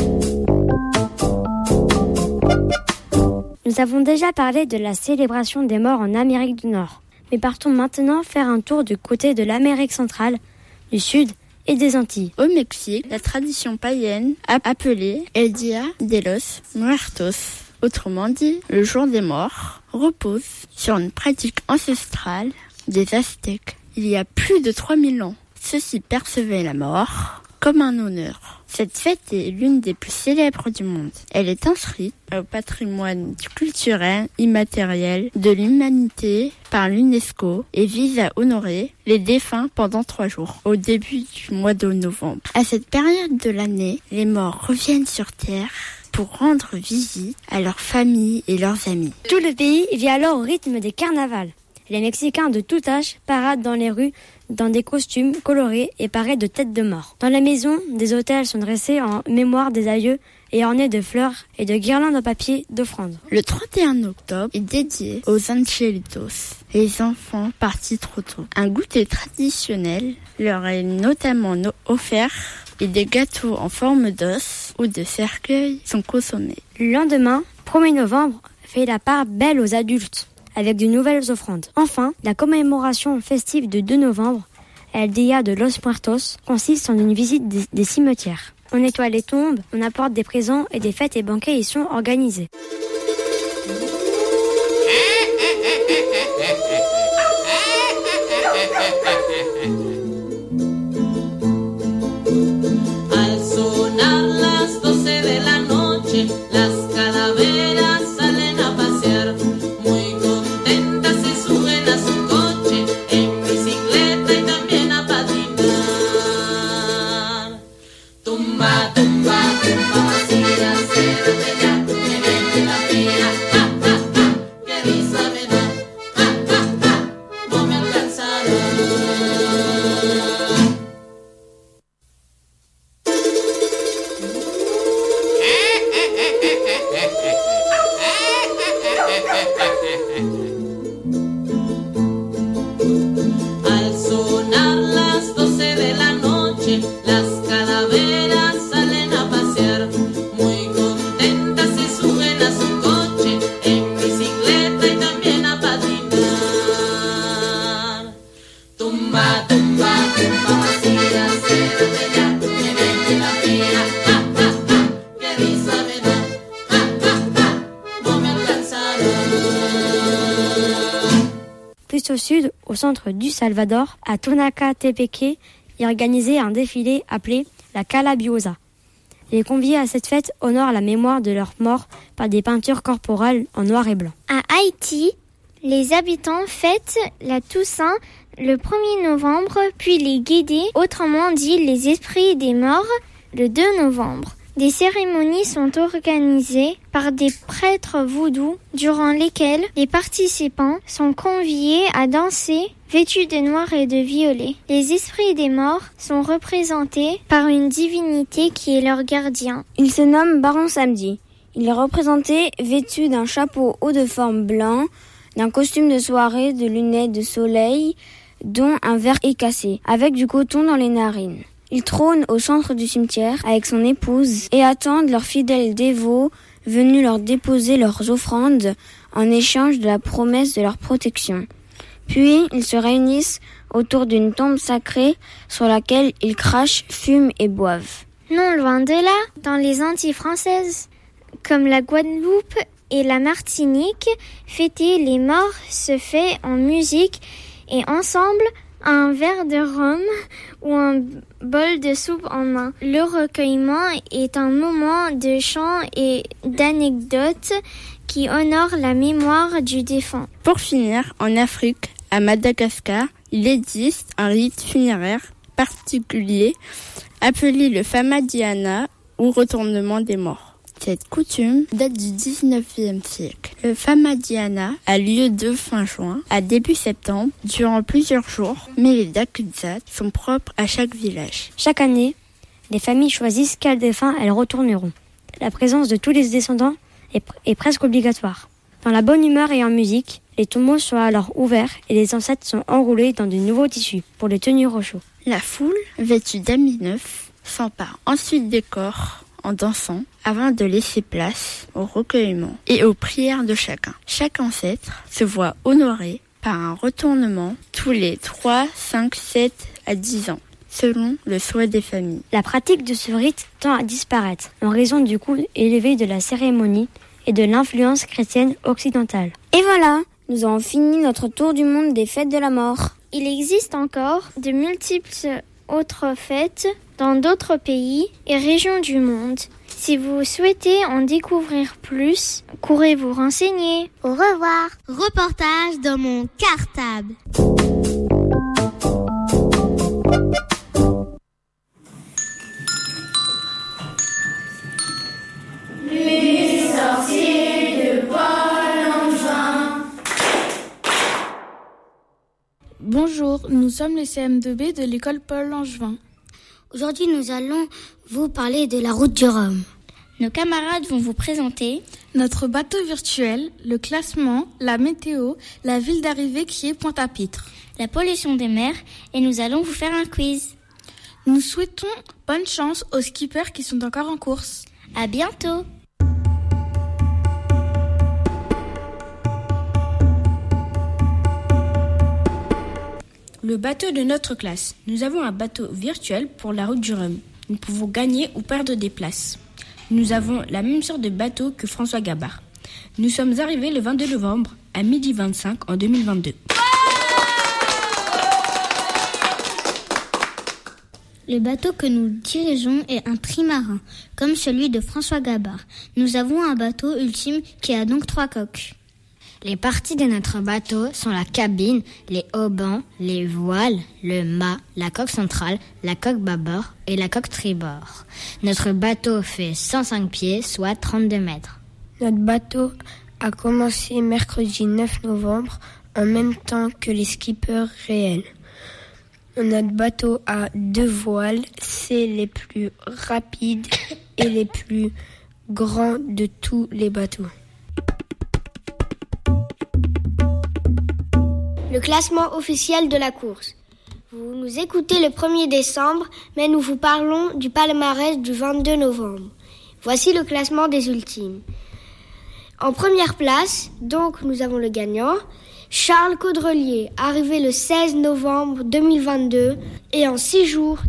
Nous avons déjà parlé de la célébration des morts en Amérique du Nord. Mais partons maintenant faire un tour du côté de l'Amérique centrale, du Sud et des Antilles. Au Mexique, la tradition païenne appelée El Día de los Muertos, autrement dit le jour des morts, repose sur une pratique ancestrale des Aztèques. Il y a plus de 3000 ans, ceux-ci percevaient la mort comme un honneur. Cette fête est l'une des plus célèbres du monde. Elle est inscrite au patrimoine culturel immatériel de l'humanité par l'UNESCO et vise à honorer les défunts pendant 3 jours, au début du mois de novembre. À cette période de l'année, les morts reviennent sur Terre pour rendre visite à leurs familles et leurs amis. Tout le pays vit alors au rythme des carnavals. Les Mexicains de tout âge paradent dans les rues dans des costumes colorés et parés de têtes de mort. Dans la maison, des autels sont dressés en mémoire des aïeux et ornés de fleurs et de guirlandes en papier d'offrandes. Le 31 octobre est dédié aux angelitos, les enfants partis trop tôt. Un goûter traditionnel leur est notamment offert et des gâteaux en forme d'os ou de cercueil sont consommés. Le lendemain, 1er novembre, fait la part belle aux adultes, avec de nouvelles offrandes. Enfin, la commémoration festive de 2 novembre, El Dia de los Muertos, consiste en une visite des cimetières. On nettoie les tombes, on apporte des présents et des fêtes et banquets y sont organisés. Al sonar las 12 de la noche, las calaveras salen a pasear. Muy contentas se suben a su coche, en bicicleta y también a patinar. Tumba, tumba, tumba, vacía, cérate ya, que viene la fila. Ja, ja, ja, qué risa me da. Ja, ja, ja, no me alcanzará. Al sonar las 12 de la noche, las calaveras salen a pasear. Muy contentas se suben a su coche, en bicicleta y también a patinar. Tumba, tumba, tumba vacía, cérate ya, que viene la fila. Ja, ja, ja, qué risa me da. Ja, ja, ja, no me alcanzará. Plus au sud, au centre du Salvador, à Tonacatepeque, est organisé un défilé appelé la Calabiosa. Les conviés à cette fête honorent la mémoire de leurs morts par des peintures corporelles en noir et blanc. À Haïti, les habitants fêtent la Toussaint le 1er novembre, puis les Guédés, autrement dit les esprits des morts, le 2 novembre. Des cérémonies sont organisées par des prêtres vaudous durant lesquelles les participants sont conviés à danser vêtus de noir et de violet. Les esprits des morts sont représentés par une divinité qui est leur gardien. Il se nomme Baron Samedi. Il est représenté vêtu d'un chapeau haut de forme blanc, d'un costume de soirée, de lunettes de soleil, dont un verre est cassé, avec du coton dans les narines. Il trône au centre du cimetière avec son épouse et attendent leurs fidèles dévots venus leur déposer leurs offrandes en échange de la promesse de leur protection. Puis, ils se réunissent autour d'une tombe sacrée sur laquelle ils crachent, fument et boivent. Non loin de là, dans les Antilles françaises, comme la Guadeloupe et la Martinique, fêter les morts se fait en musique et ensemble, un verre de rhum ou un bol de soupe en main. Le recueillement est un moment de chant et d'anecdotes qui honore la mémoire du défunt. Pour finir, en Afrique, à Madagascar, il existe un rite funéraire particulier appelé le Famadiana ou retournement des morts. Cette coutume date du 19e siècle. Le Famadiana a lieu de fin juin à début septembre, durant plusieurs jours, mais les dates exactes sont propres à chaque village. Chaque année, les familles choisissent quel défunt elles retourneront. La présence de tous les descendants est presque obligatoire. Dans la bonne humeur et en musique, les tombeaux sont alors ouverts et les ancêtres sont enroulés dans de nouveaux tissus pour les tenir au chaud. La foule, vêtue d'habits neufs, s'empare ensuite des corps en dansant avant de laisser place au recueillement et aux prières de chacun. Chaque ancêtre se voit honoré par un retournement tous les 3, 5, 7 à 10 ans, selon le souhait des familles. La pratique de ce rite tend à disparaître en raison du coût élevé de la cérémonie et de l'influence chrétienne occidentale. Et voilà, nous avons fini notre tour du monde des fêtes de la mort. Il existe encore de multiples autres fêtes dans d'autres pays et régions du monde. Si vous souhaitez en découvrir plus, courez vous renseigner. Au revoir. Reportage dans mon cartable. Les sorciers de Paul Langevin. Bonjour, nous sommes les CM2B de l'école Paul Langevin. Aujourd'hui, nous allons vous parler de la route du Rhum. Nos camarades vont vous présenter notre bateau virtuel, le classement, la météo, la ville d'arrivée qui est Pointe-à-Pitre, la pollution des mers et nous allons vous faire un quiz. Nous souhaitons bonne chance aux skippers qui sont encore en course. À bientôt. Le bateau de notre classe. Nous avons un bateau virtuel pour la route du Rhum. Nous pouvons gagner ou perdre des places. Nous avons la même sorte de bateau que François Gabard. Nous sommes arrivés le 22 novembre à 12h25 en 2022. Le bateau que nous dirigeons est un trimarin, comme celui de François Gabard. Nous avons un bateau ultime qui a donc 3 coques. Les parties de notre bateau sont la cabine, les haubans, les voiles, le mât, la coque centrale, la coque bâbord et la coque tribord. Notre bateau fait 105 pieds, soit 32 mètres. Notre bateau a commencé mercredi 9 novembre, en même temps que les skippers réels. Notre bateau a 2 voiles, c'est les plus rapides et les plus grands de tous les bateaux. Le classement officiel de la course. Vous nous écoutez le 1er décembre, mais nous vous parlons du palmarès du 22 novembre. Voici le classement des ultimes. En première place, donc, nous avons le gagnant, Charles Caudrelier, arrivé le 16 novembre 2022 et en 6 jours,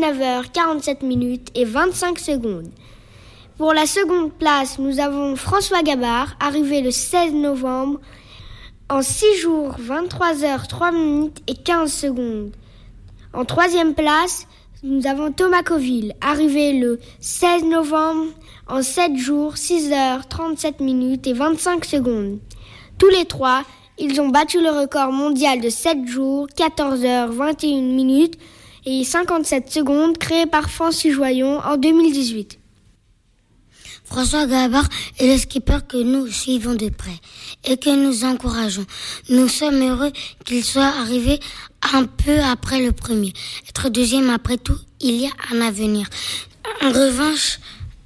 19h47 minutes et 25 secondes. Pour la seconde place, nous avons François Gabard, arrivé le 16 novembre en 6 jours, 23h03 minutes et 15 secondes. En troisième place, nous avons Thomas Coville, arrivé le 16 novembre en 7 jours, 6h37 minutes et 25 secondes. Tous les trois, ils ont battu le record mondial de 7 jours, 14h21 minutes et 57 secondes créé par Francis Joyon en 2018. François Gabard est le skipper que nous suivons de près et que nous encourageons. Nous sommes heureux qu'il soit arrivé un peu après le premier. Être deuxième, après tout, il y a un avenir. En revanche,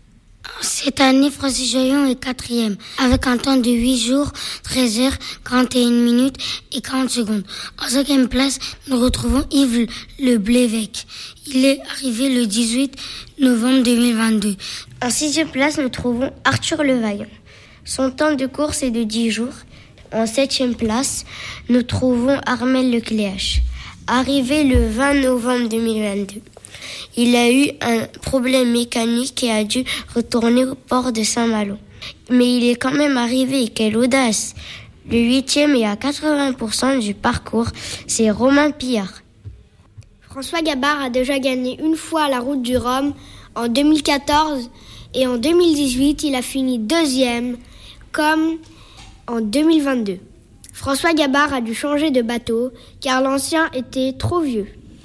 cette année, Francis Joyon est 4e, avec un temps de 8 jours, 13h, 41 minutes et 40 secondes. En 5e place, nous retrouvons Yves Le Blévec. Il est arrivé le 18 novembre 2022. En 6e place, nous trouvons Arthur Levaillant. Son temps de course est de 10 jours. En 7e place, nous trouvons Armel Lecléache. Arrivé le 20 novembre 2022. Il a eu un problème mécanique et a dû retourner au port de Saint-Malo. Mais il est quand même arrivé, quelle audace! Le 8e et à 80% du parcours, c'est Romain Pillard. François Gabard a déjà gagné une fois la route du Rhum en 2014 et en 2018, il a fini 2e comme en 2022. François Gabard a dû changer de bateau car l'ancien était trop vieux.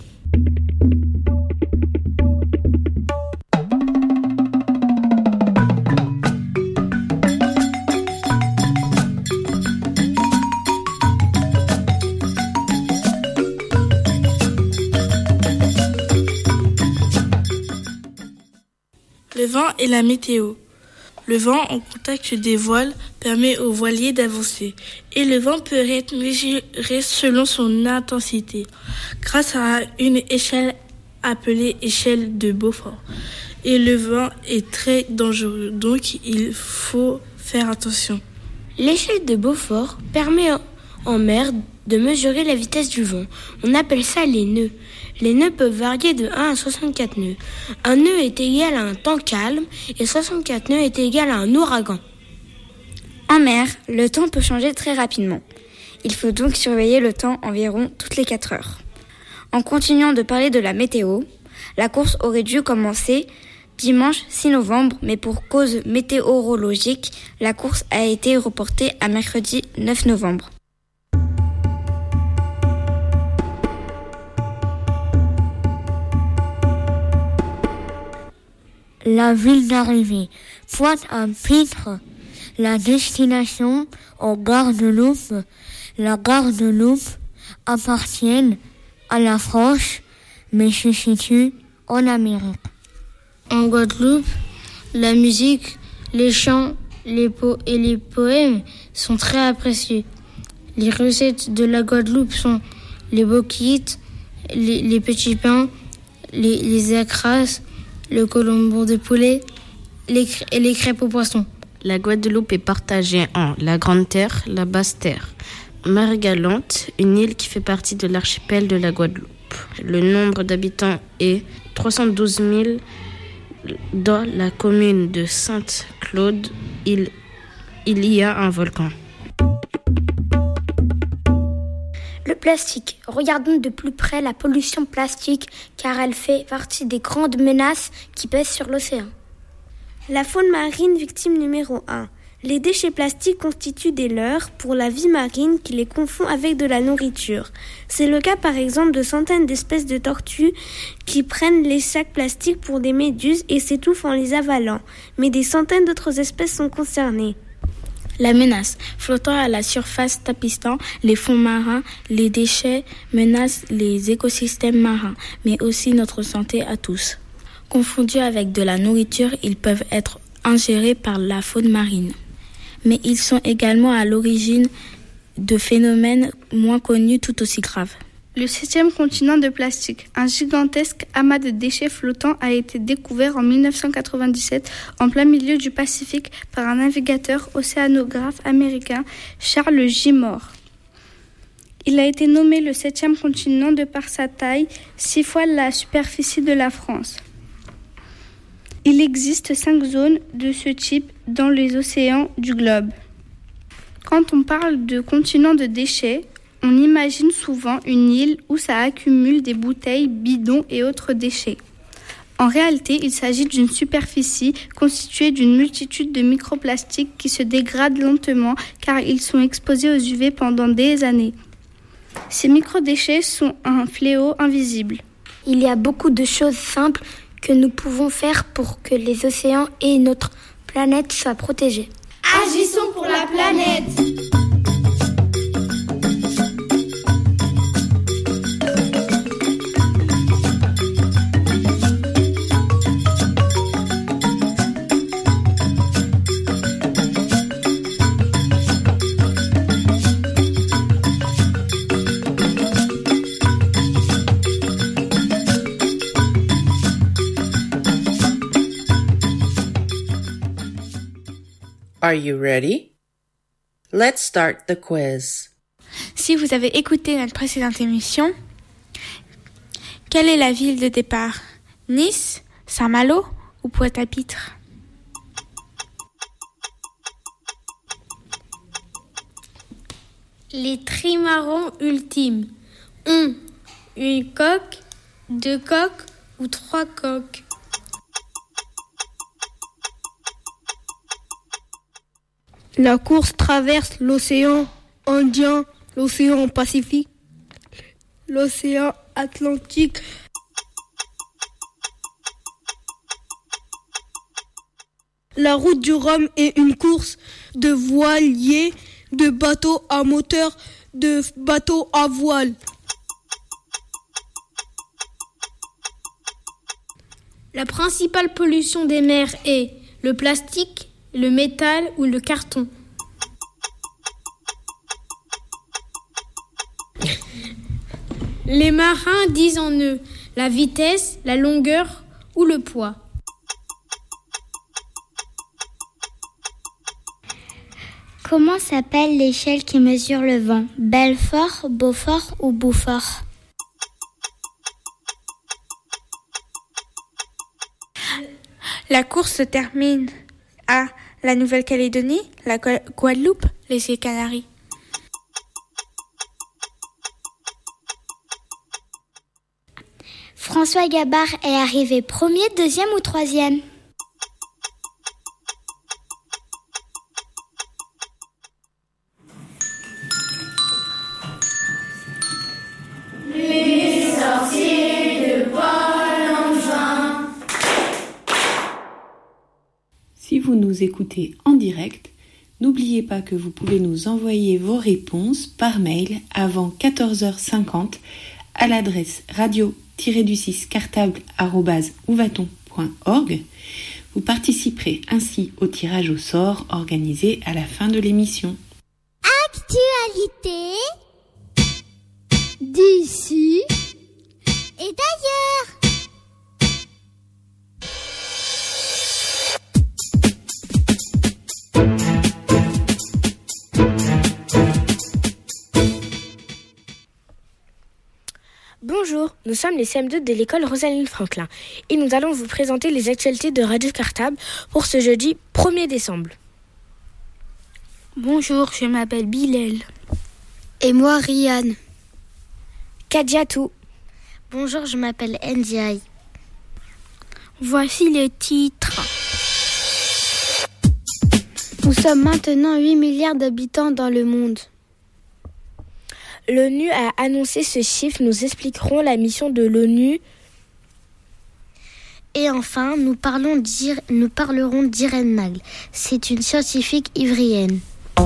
Le vent et la météo. Le vent en contact des voiles permet aux voiliers d'avancer et le vent peut être mesuré selon son intensité grâce à une échelle appelée échelle de Beaufort. Et le vent est très dangereux, donc il faut faire attention. L'échelle de Beaufort permet en mer de mesurer la vitesse du vent. On appelle ça les nœuds. Les nœuds peuvent varier de 1 à 64 nœuds. Un nœud est égal à un temps calme et 64 nœuds est égal à un ouragan. En mer, le temps peut changer très rapidement. Il faut donc surveiller le temps environ toutes les 4 heures. En continuant de parler de la météo, la course aurait dû commencer dimanche 6 novembre, mais pour cause météorologique, la course a été reportée à mercredi 9 novembre. La ville d'arrivée, Pointe-à-Pitre, la destination aux Guadeloupe. La Guadeloupe appartient à la France, mais se situe en Amérique. En Guadeloupe, la musique, les chants, les poèmes sont très appréciés. Les recettes de la Guadeloupe sont les boquites, les petits pains, les acras, le colombo de poulet et les crêpes au poisson. La Guadeloupe est partagée en la Grande Terre, la Basse Terre. Marie-Galante, une île qui fait partie de l'archipel de la Guadeloupe. Le nombre d'habitants est 312 000. Dans la commune de Sainte-Claude, il y a un volcan. Le plastique. Regardons de plus près la pollution plastique car elle fait partie des grandes menaces qui pèsent sur l'océan. La faune marine victime numéro 1. Les déchets plastiques constituent des leurres pour la vie marine qui les confond avec de la nourriture. C'est le cas par exemple de centaines d'espèces de tortues qui prennent les sacs plastiques pour des méduses et s'étouffent en les avalant. Mais des centaines d'autres espèces sont concernées. La menace. Flottant à la surface tapissant les fonds marins, les déchets menacent les écosystèmes marins, mais aussi notre santé à tous. Confondus avec de la nourriture, ils peuvent être ingérés par la faune marine. Mais ils sont également à l'origine de phénomènes moins connus tout aussi graves. Le 7e continent de plastique. Un gigantesque amas de déchets flottants a été découvert en 1997 en plein milieu du Pacifique par un navigateur océanographe américain, Charles J. Moore. Il a été nommé le 7e continent de par sa taille, 6 fois la superficie de la France. Il existe 5 zones de ce type dans les océans du globe. Quand on parle de continent de déchets, on imagine souvent une île où ça accumule des bouteilles, bidons et autres déchets. En réalité, il s'agit d'une superficie constituée d'une multitude de microplastiques qui se dégradent lentement car ils sont exposés aux UV pendant des années. Ces microdéchets sont un fléau invisible. Il y a beaucoup de choses simples que nous pouvons faire pour que les océans et notre planète soient protégés. Agissons pour la planète! Are you ready? Let's start the quiz. Si vous avez écouté notre précédente émission, quelle est la ville de départ? Nice, Saint-Malo ou Pointe-à-Pitre? Les trimarans ultimes ont une coque, 2 coques ou 3 coques. La course traverse l'océan Indien, l'océan Pacifique, l'océan Atlantique. La route du Rhum est une course de voiliers, de bateaux à moteur, de bateaux à voile. La principale pollution des mers est le plastique, le métal ou le carton. Les marins disent en eux la vitesse, la longueur ou le poids. Comment s'appelle l'échelle qui mesure le vent? Belfort, Beaufort ou Beaufort? La course se termine à la Nouvelle-Calédonie, la Guadeloupe, les îles Canaries. François Gabard est arrivé premier, deuxième ou troisième? Les sorciers de Paul Langevin. Si vous nous écoutez en direct, n'oubliez pas que vous pouvez nous envoyer vos réponses par mail avant 14h50 à l'adresse radio-cartable@ouvaton.org. Vous participerez ainsi au tirage au sort organisé à la fin de l'émission. Actualité d'ici et d'ailleurs. Nous sommes les CM2 de l'école Rosaline Franklin et nous allons vous présenter les actualités de Radio Cartable pour ce jeudi 1er décembre. Bonjour, je m'appelle Bilal. Et moi, Ryan. Kadiatou. Bonjour, je m'appelle Ndiaye. Voici les titres. Nous sommes maintenant 8 milliards d'habitants dans le monde. L'ONU a annoncé ce chiffre, nous expliquerons la mission de l'ONU. Et enfin, nous parlerons d'Irène Nagle. C'est une scientifique ivrienne.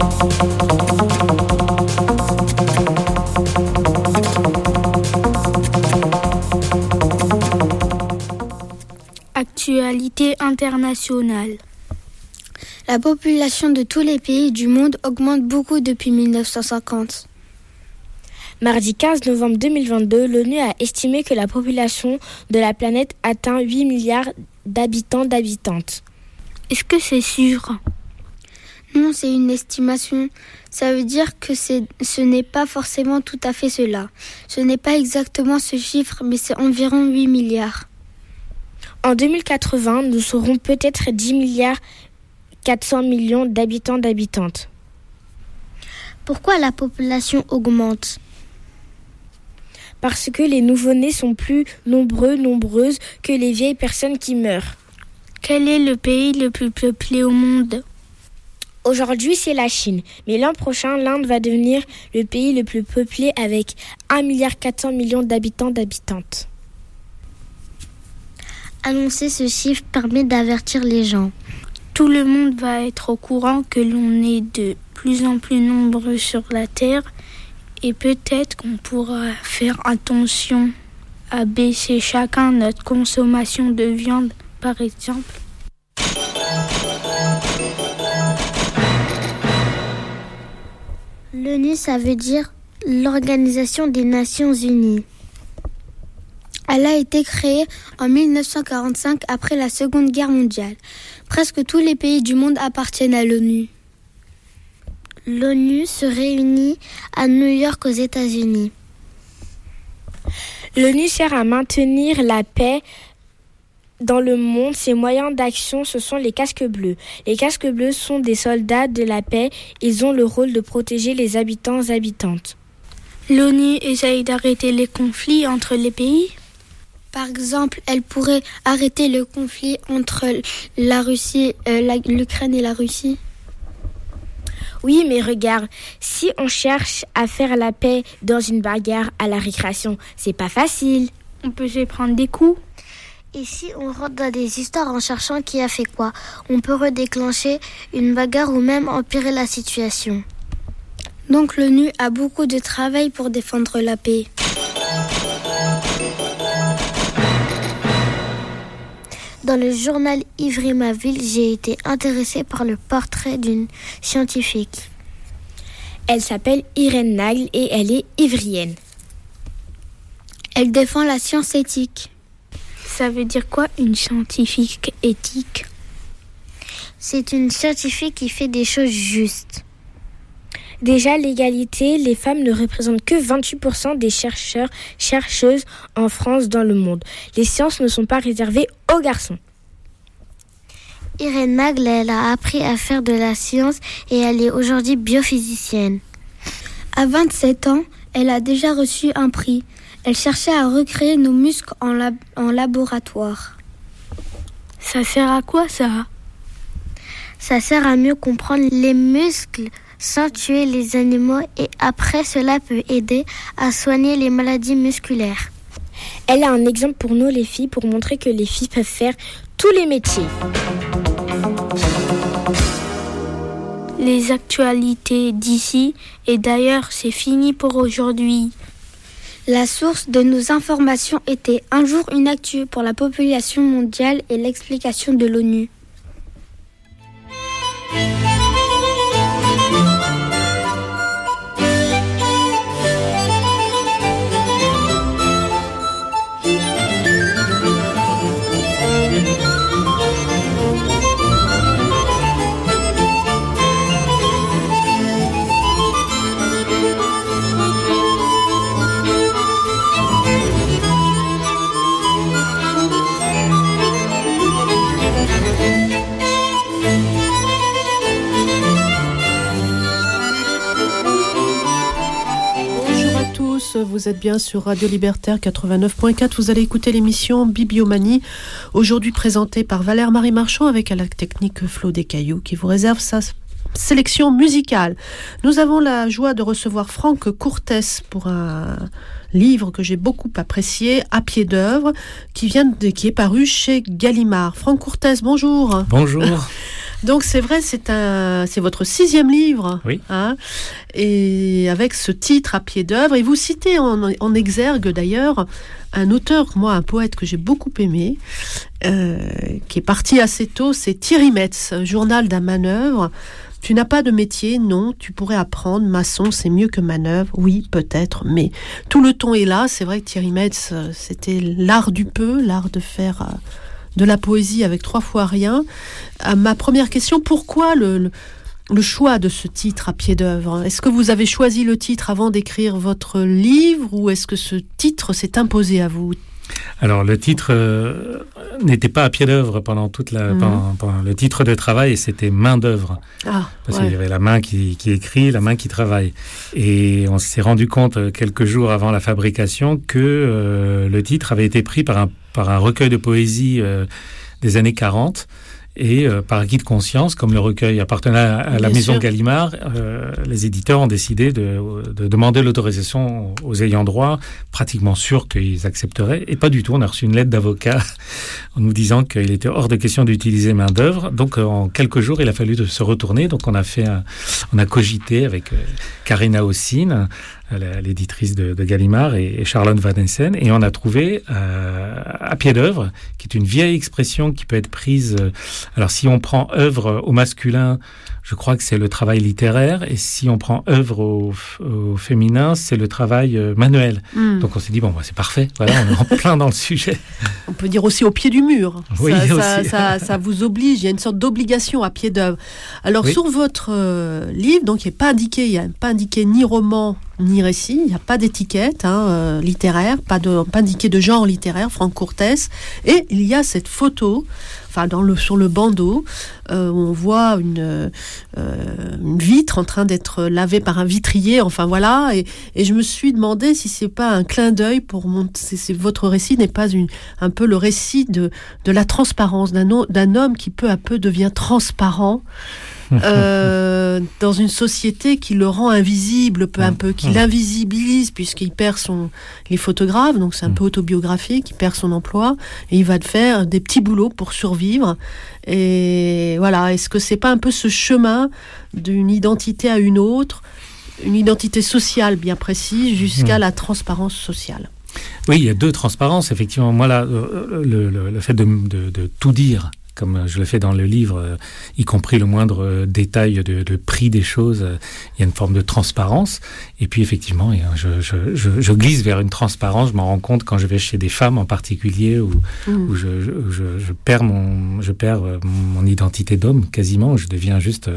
Actualité internationale. La population de tous les pays du monde augmente beaucoup depuis 1950. Mardi 15 novembre 2022, l'ONU a estimé que la population de la planète atteint 8 milliards d'habitantes. Est-ce que c'est sûr ? Non, c'est une estimation. Ça veut dire que ce n'est pas forcément tout à fait cela. Ce n'est pas exactement ce chiffre, mais c'est environ 8 milliards. En 2080, nous serons peut-être 10 milliards 400 millions d'habitantes. Pourquoi la population Parce que les nouveau-nés sont plus nombreuses que les vieilles personnes qui meurent. Quel est le pays le plus peuplé au monde ? Aujourd'hui, c'est la Chine. Mais l'an prochain, l'Inde va devenir le pays le plus peuplé avec 1,4 milliard d'habitantes. Annoncer ce chiffre permet d'avertir les gens. Tout le monde va être au courant que l'on est de plus en plus nombreux sur la Terre et peut-être qu'on pourra faire attention à baisser chacun notre consommation de viande, par exemple. L'ONU, ça veut dire l'Organisation des Nations Unies. Elle a été créée en 1945 après la Seconde Guerre mondiale. Presque tous les pays du monde appartiennent à l'ONU. L'ONU se réunit à New York aux États-Unis. L'ONU sert à maintenir la paix dans le monde. Ses moyens d'action, ce sont les casques bleus. Les casques bleus sont des soldats de la paix. Ils ont le rôle de protéger les habitantes. L'ONU essaye d'arrêter les conflits entre les pays. Par exemple, elle pourrait arrêter le conflit entre l'Ukraine et la Russie. Oui, mais regarde, si on cherche à faire la paix dans une bagarre à la récréation, c'est pas facile. On peut se prendre des coups. Et si on rentre dans des histoires en cherchant qui a fait quoi, on peut redéclencher une bagarre ou même empirer la situation. Donc l'ONU a beaucoup de travail pour défendre la paix. Dans le journal Ivry ma ville, j'ai été intéressée par le portrait d'une scientifique. Elle s'appelle Irène Nagle et elle est ivrienne. Elle défend la science éthique. Ça veut dire quoi, une scientifique éthique ? C'est une scientifique qui fait des choses justes. Déjà, l'égalité, les femmes ne représentent que 28% des chercheuses en France dans le monde. Les sciences ne sont pas réservées aux garçons. Irène Nagle, elle a appris à faire de la science et elle est aujourd'hui biophysicienne. À 27 ans, elle a déjà reçu un prix. Elle cherchait à recréer nos muscles en laboratoire. Ça sert à quoi, ça ? Ça sert à mieux comprendre les muscles sans tuer les animaux et après cela peut aider à soigner les maladies musculaires. Elle a un exemple pour nous les filles pour montrer que les filles peuvent faire tous les métiers. Les actualités d'ici et d'ailleurs, c'est fini pour aujourd'hui. La source de nos informations était Un jour une actu pour la population mondiale et l'explication de l'ONU. vous êtes bien sur Radio Libertaire 89.4. Vous allez écouter l'émission Bibliomanie, aujourd'hui présentée par Valère-Marie Marchand avec à la technique Flo Descailloux qui vous réserve sa sélection musicale. Nous avons la joie de recevoir Franck Courtès pour un livre que j'ai beaucoup apprécié, À pied d'œuvre, qui est paru chez Gallimard. Franck Courtès, bonjour. Bonjour. Donc c'est vrai, c'est votre 6e livre, oui. Hein, et avec ce titre À pied d'œuvre. Et vous citez en exergue d'ailleurs un auteur, un poète que j'ai beaucoup aimé, qui est parti assez tôt, c'est Thierry Metz, Journal d'un manœuvre. Tu n'as pas de métier, non, tu pourrais apprendre, maçon, c'est mieux que manœuvre, oui, peut-être, mais tout le ton est là. C'est vrai que Thierry Metz, c'était l'art du peu, l'art de faire de la poésie avec 3 fois rien. Ma première question, pourquoi le choix de ce titre À pied d'œuvre ? Est-ce que vous avez choisi le titre avant d'écrire votre livre ou est-ce que ce titre s'est imposé à vous ? Alors le titre n'était pas à pied d'œuvre pendant pendant le titre de travail, c'était main d'œuvre. Parce qu'il y avait la main qui écrit, la main qui travaille. Et on s'est rendu compte quelques jours avant la fabrication que le titre avait été pris par un recueil de poésie des années 40. Et par acquis de conscience, comme le recueil appartenait à la maison Gallimard, les éditeurs ont décidé de demander l'autorisation aux ayants droit, pratiquement sûr qu'ils accepteraient. Et pas du tout, on a reçu une lettre d'avocat en nous disant qu'il était hors de question d'utiliser main d'œuvre. Donc en quelques jours, il a fallu se retourner. Donc on a cogité avec Karina Ossine, l'éditrice de Gallimard, et Charlotte Van Essen, et on a trouvé à pied d'œuvre, qui est une vieille expression qui peut être prise. Alors si on prend œuvre au masculin, je crois que c'est le travail littéraire, et si on prend œuvre au féminin, c'est le travail manuel. Donc on s'est dit, c'est parfait, voilà, on est en plein dans le sujet. On peut dire aussi au pied du mur. Oui, ça vous oblige, il y a une sorte d'obligation à pied d'œuvre. Alors sur votre livre, donc il n'y a pas indiqué ni roman, ni récit, il n'y a pas d'étiquette littéraire, pas indiqué de genre littéraire, Franck Courtès, et il y a cette photo, sur le bandeau, où on voit une vitre en train d'être lavée par un vitrier, et je me suis demandé si c'est pas un clin d'œil si votre récit n'est pas un peu le récit de la transparence d'un homme qui peu à peu devient transparent. Dans une société qui le rend invisible peu à peu, qui l'invisibilise puisqu'il perd il est photographe, donc c'est un peu autobiographique, il perd son emploi et il va faire des petits boulots pour survivre. Et voilà, est-ce que c'est pas un peu ce chemin d'une identité à une autre, une identité sociale bien précise jusqu'à la transparence sociale? Oui, il y a 2 transparences, effectivement. Moi là, le fait de tout dire, comme je le fais dans le livre, y compris le moindre détail de prix des choses, il y a une forme de transparence. Et puis effectivement, je glisse vers une transparence. Je m'en rends compte quand je vais chez des femmes en particulier, où je perds mon identité d'homme quasiment. Je deviens juste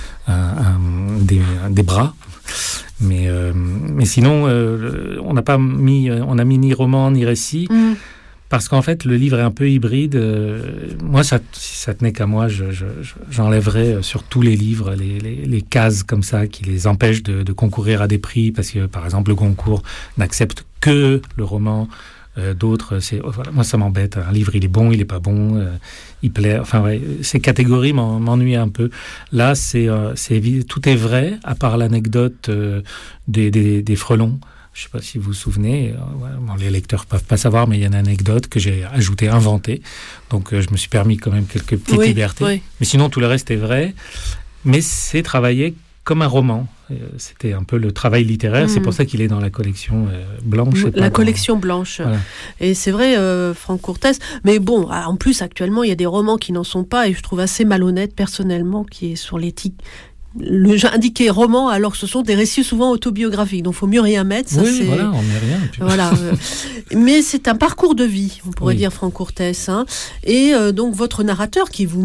des bras. Mais sinon, on a mis ni roman ni récit. Parce qu'en fait, le livre est un peu hybride. Moi, si ça tenait qu'à moi, j'enlèverais sur tous les livres les cases comme ça qui les empêchent de concourir à des prix. Parce que, par exemple, le concours n'accepte que le roman. D'autres, moi, ça m'embête. Un livre, il est bon, il est pas bon, il plaît. Ces catégories m'ennuient un peu. Là, tout est vrai, à part l'anecdote des frelons. Je ne sais pas si vous vous souvenez, les lecteurs ne peuvent pas savoir, mais il y a une anecdote que j'ai inventée. Donc, je me suis permis quand même quelques petites libertés. Oui. Mais sinon, tout le reste est vrai. Mais c'est travaillé comme un roman. C'était un peu le travail littéraire. C'est pour ça qu'il est dans la collection blanche. La collection blanche. Voilà. Et c'est vrai, Franck Courtès. Mais bon, en plus, actuellement, il y a des romans qui n'en sont pas. Et je trouve assez malhonnête, personnellement, qui est sur l'éthique. Indiqué roman, alors que ce sont des récits souvent autobiographiques, donc il faut mieux rien mettre. Ça, on met rien. Puis... Voilà. Mais c'est un parcours de vie, on pourrait dire, Franck Courtès. Et donc votre narrateur qui vous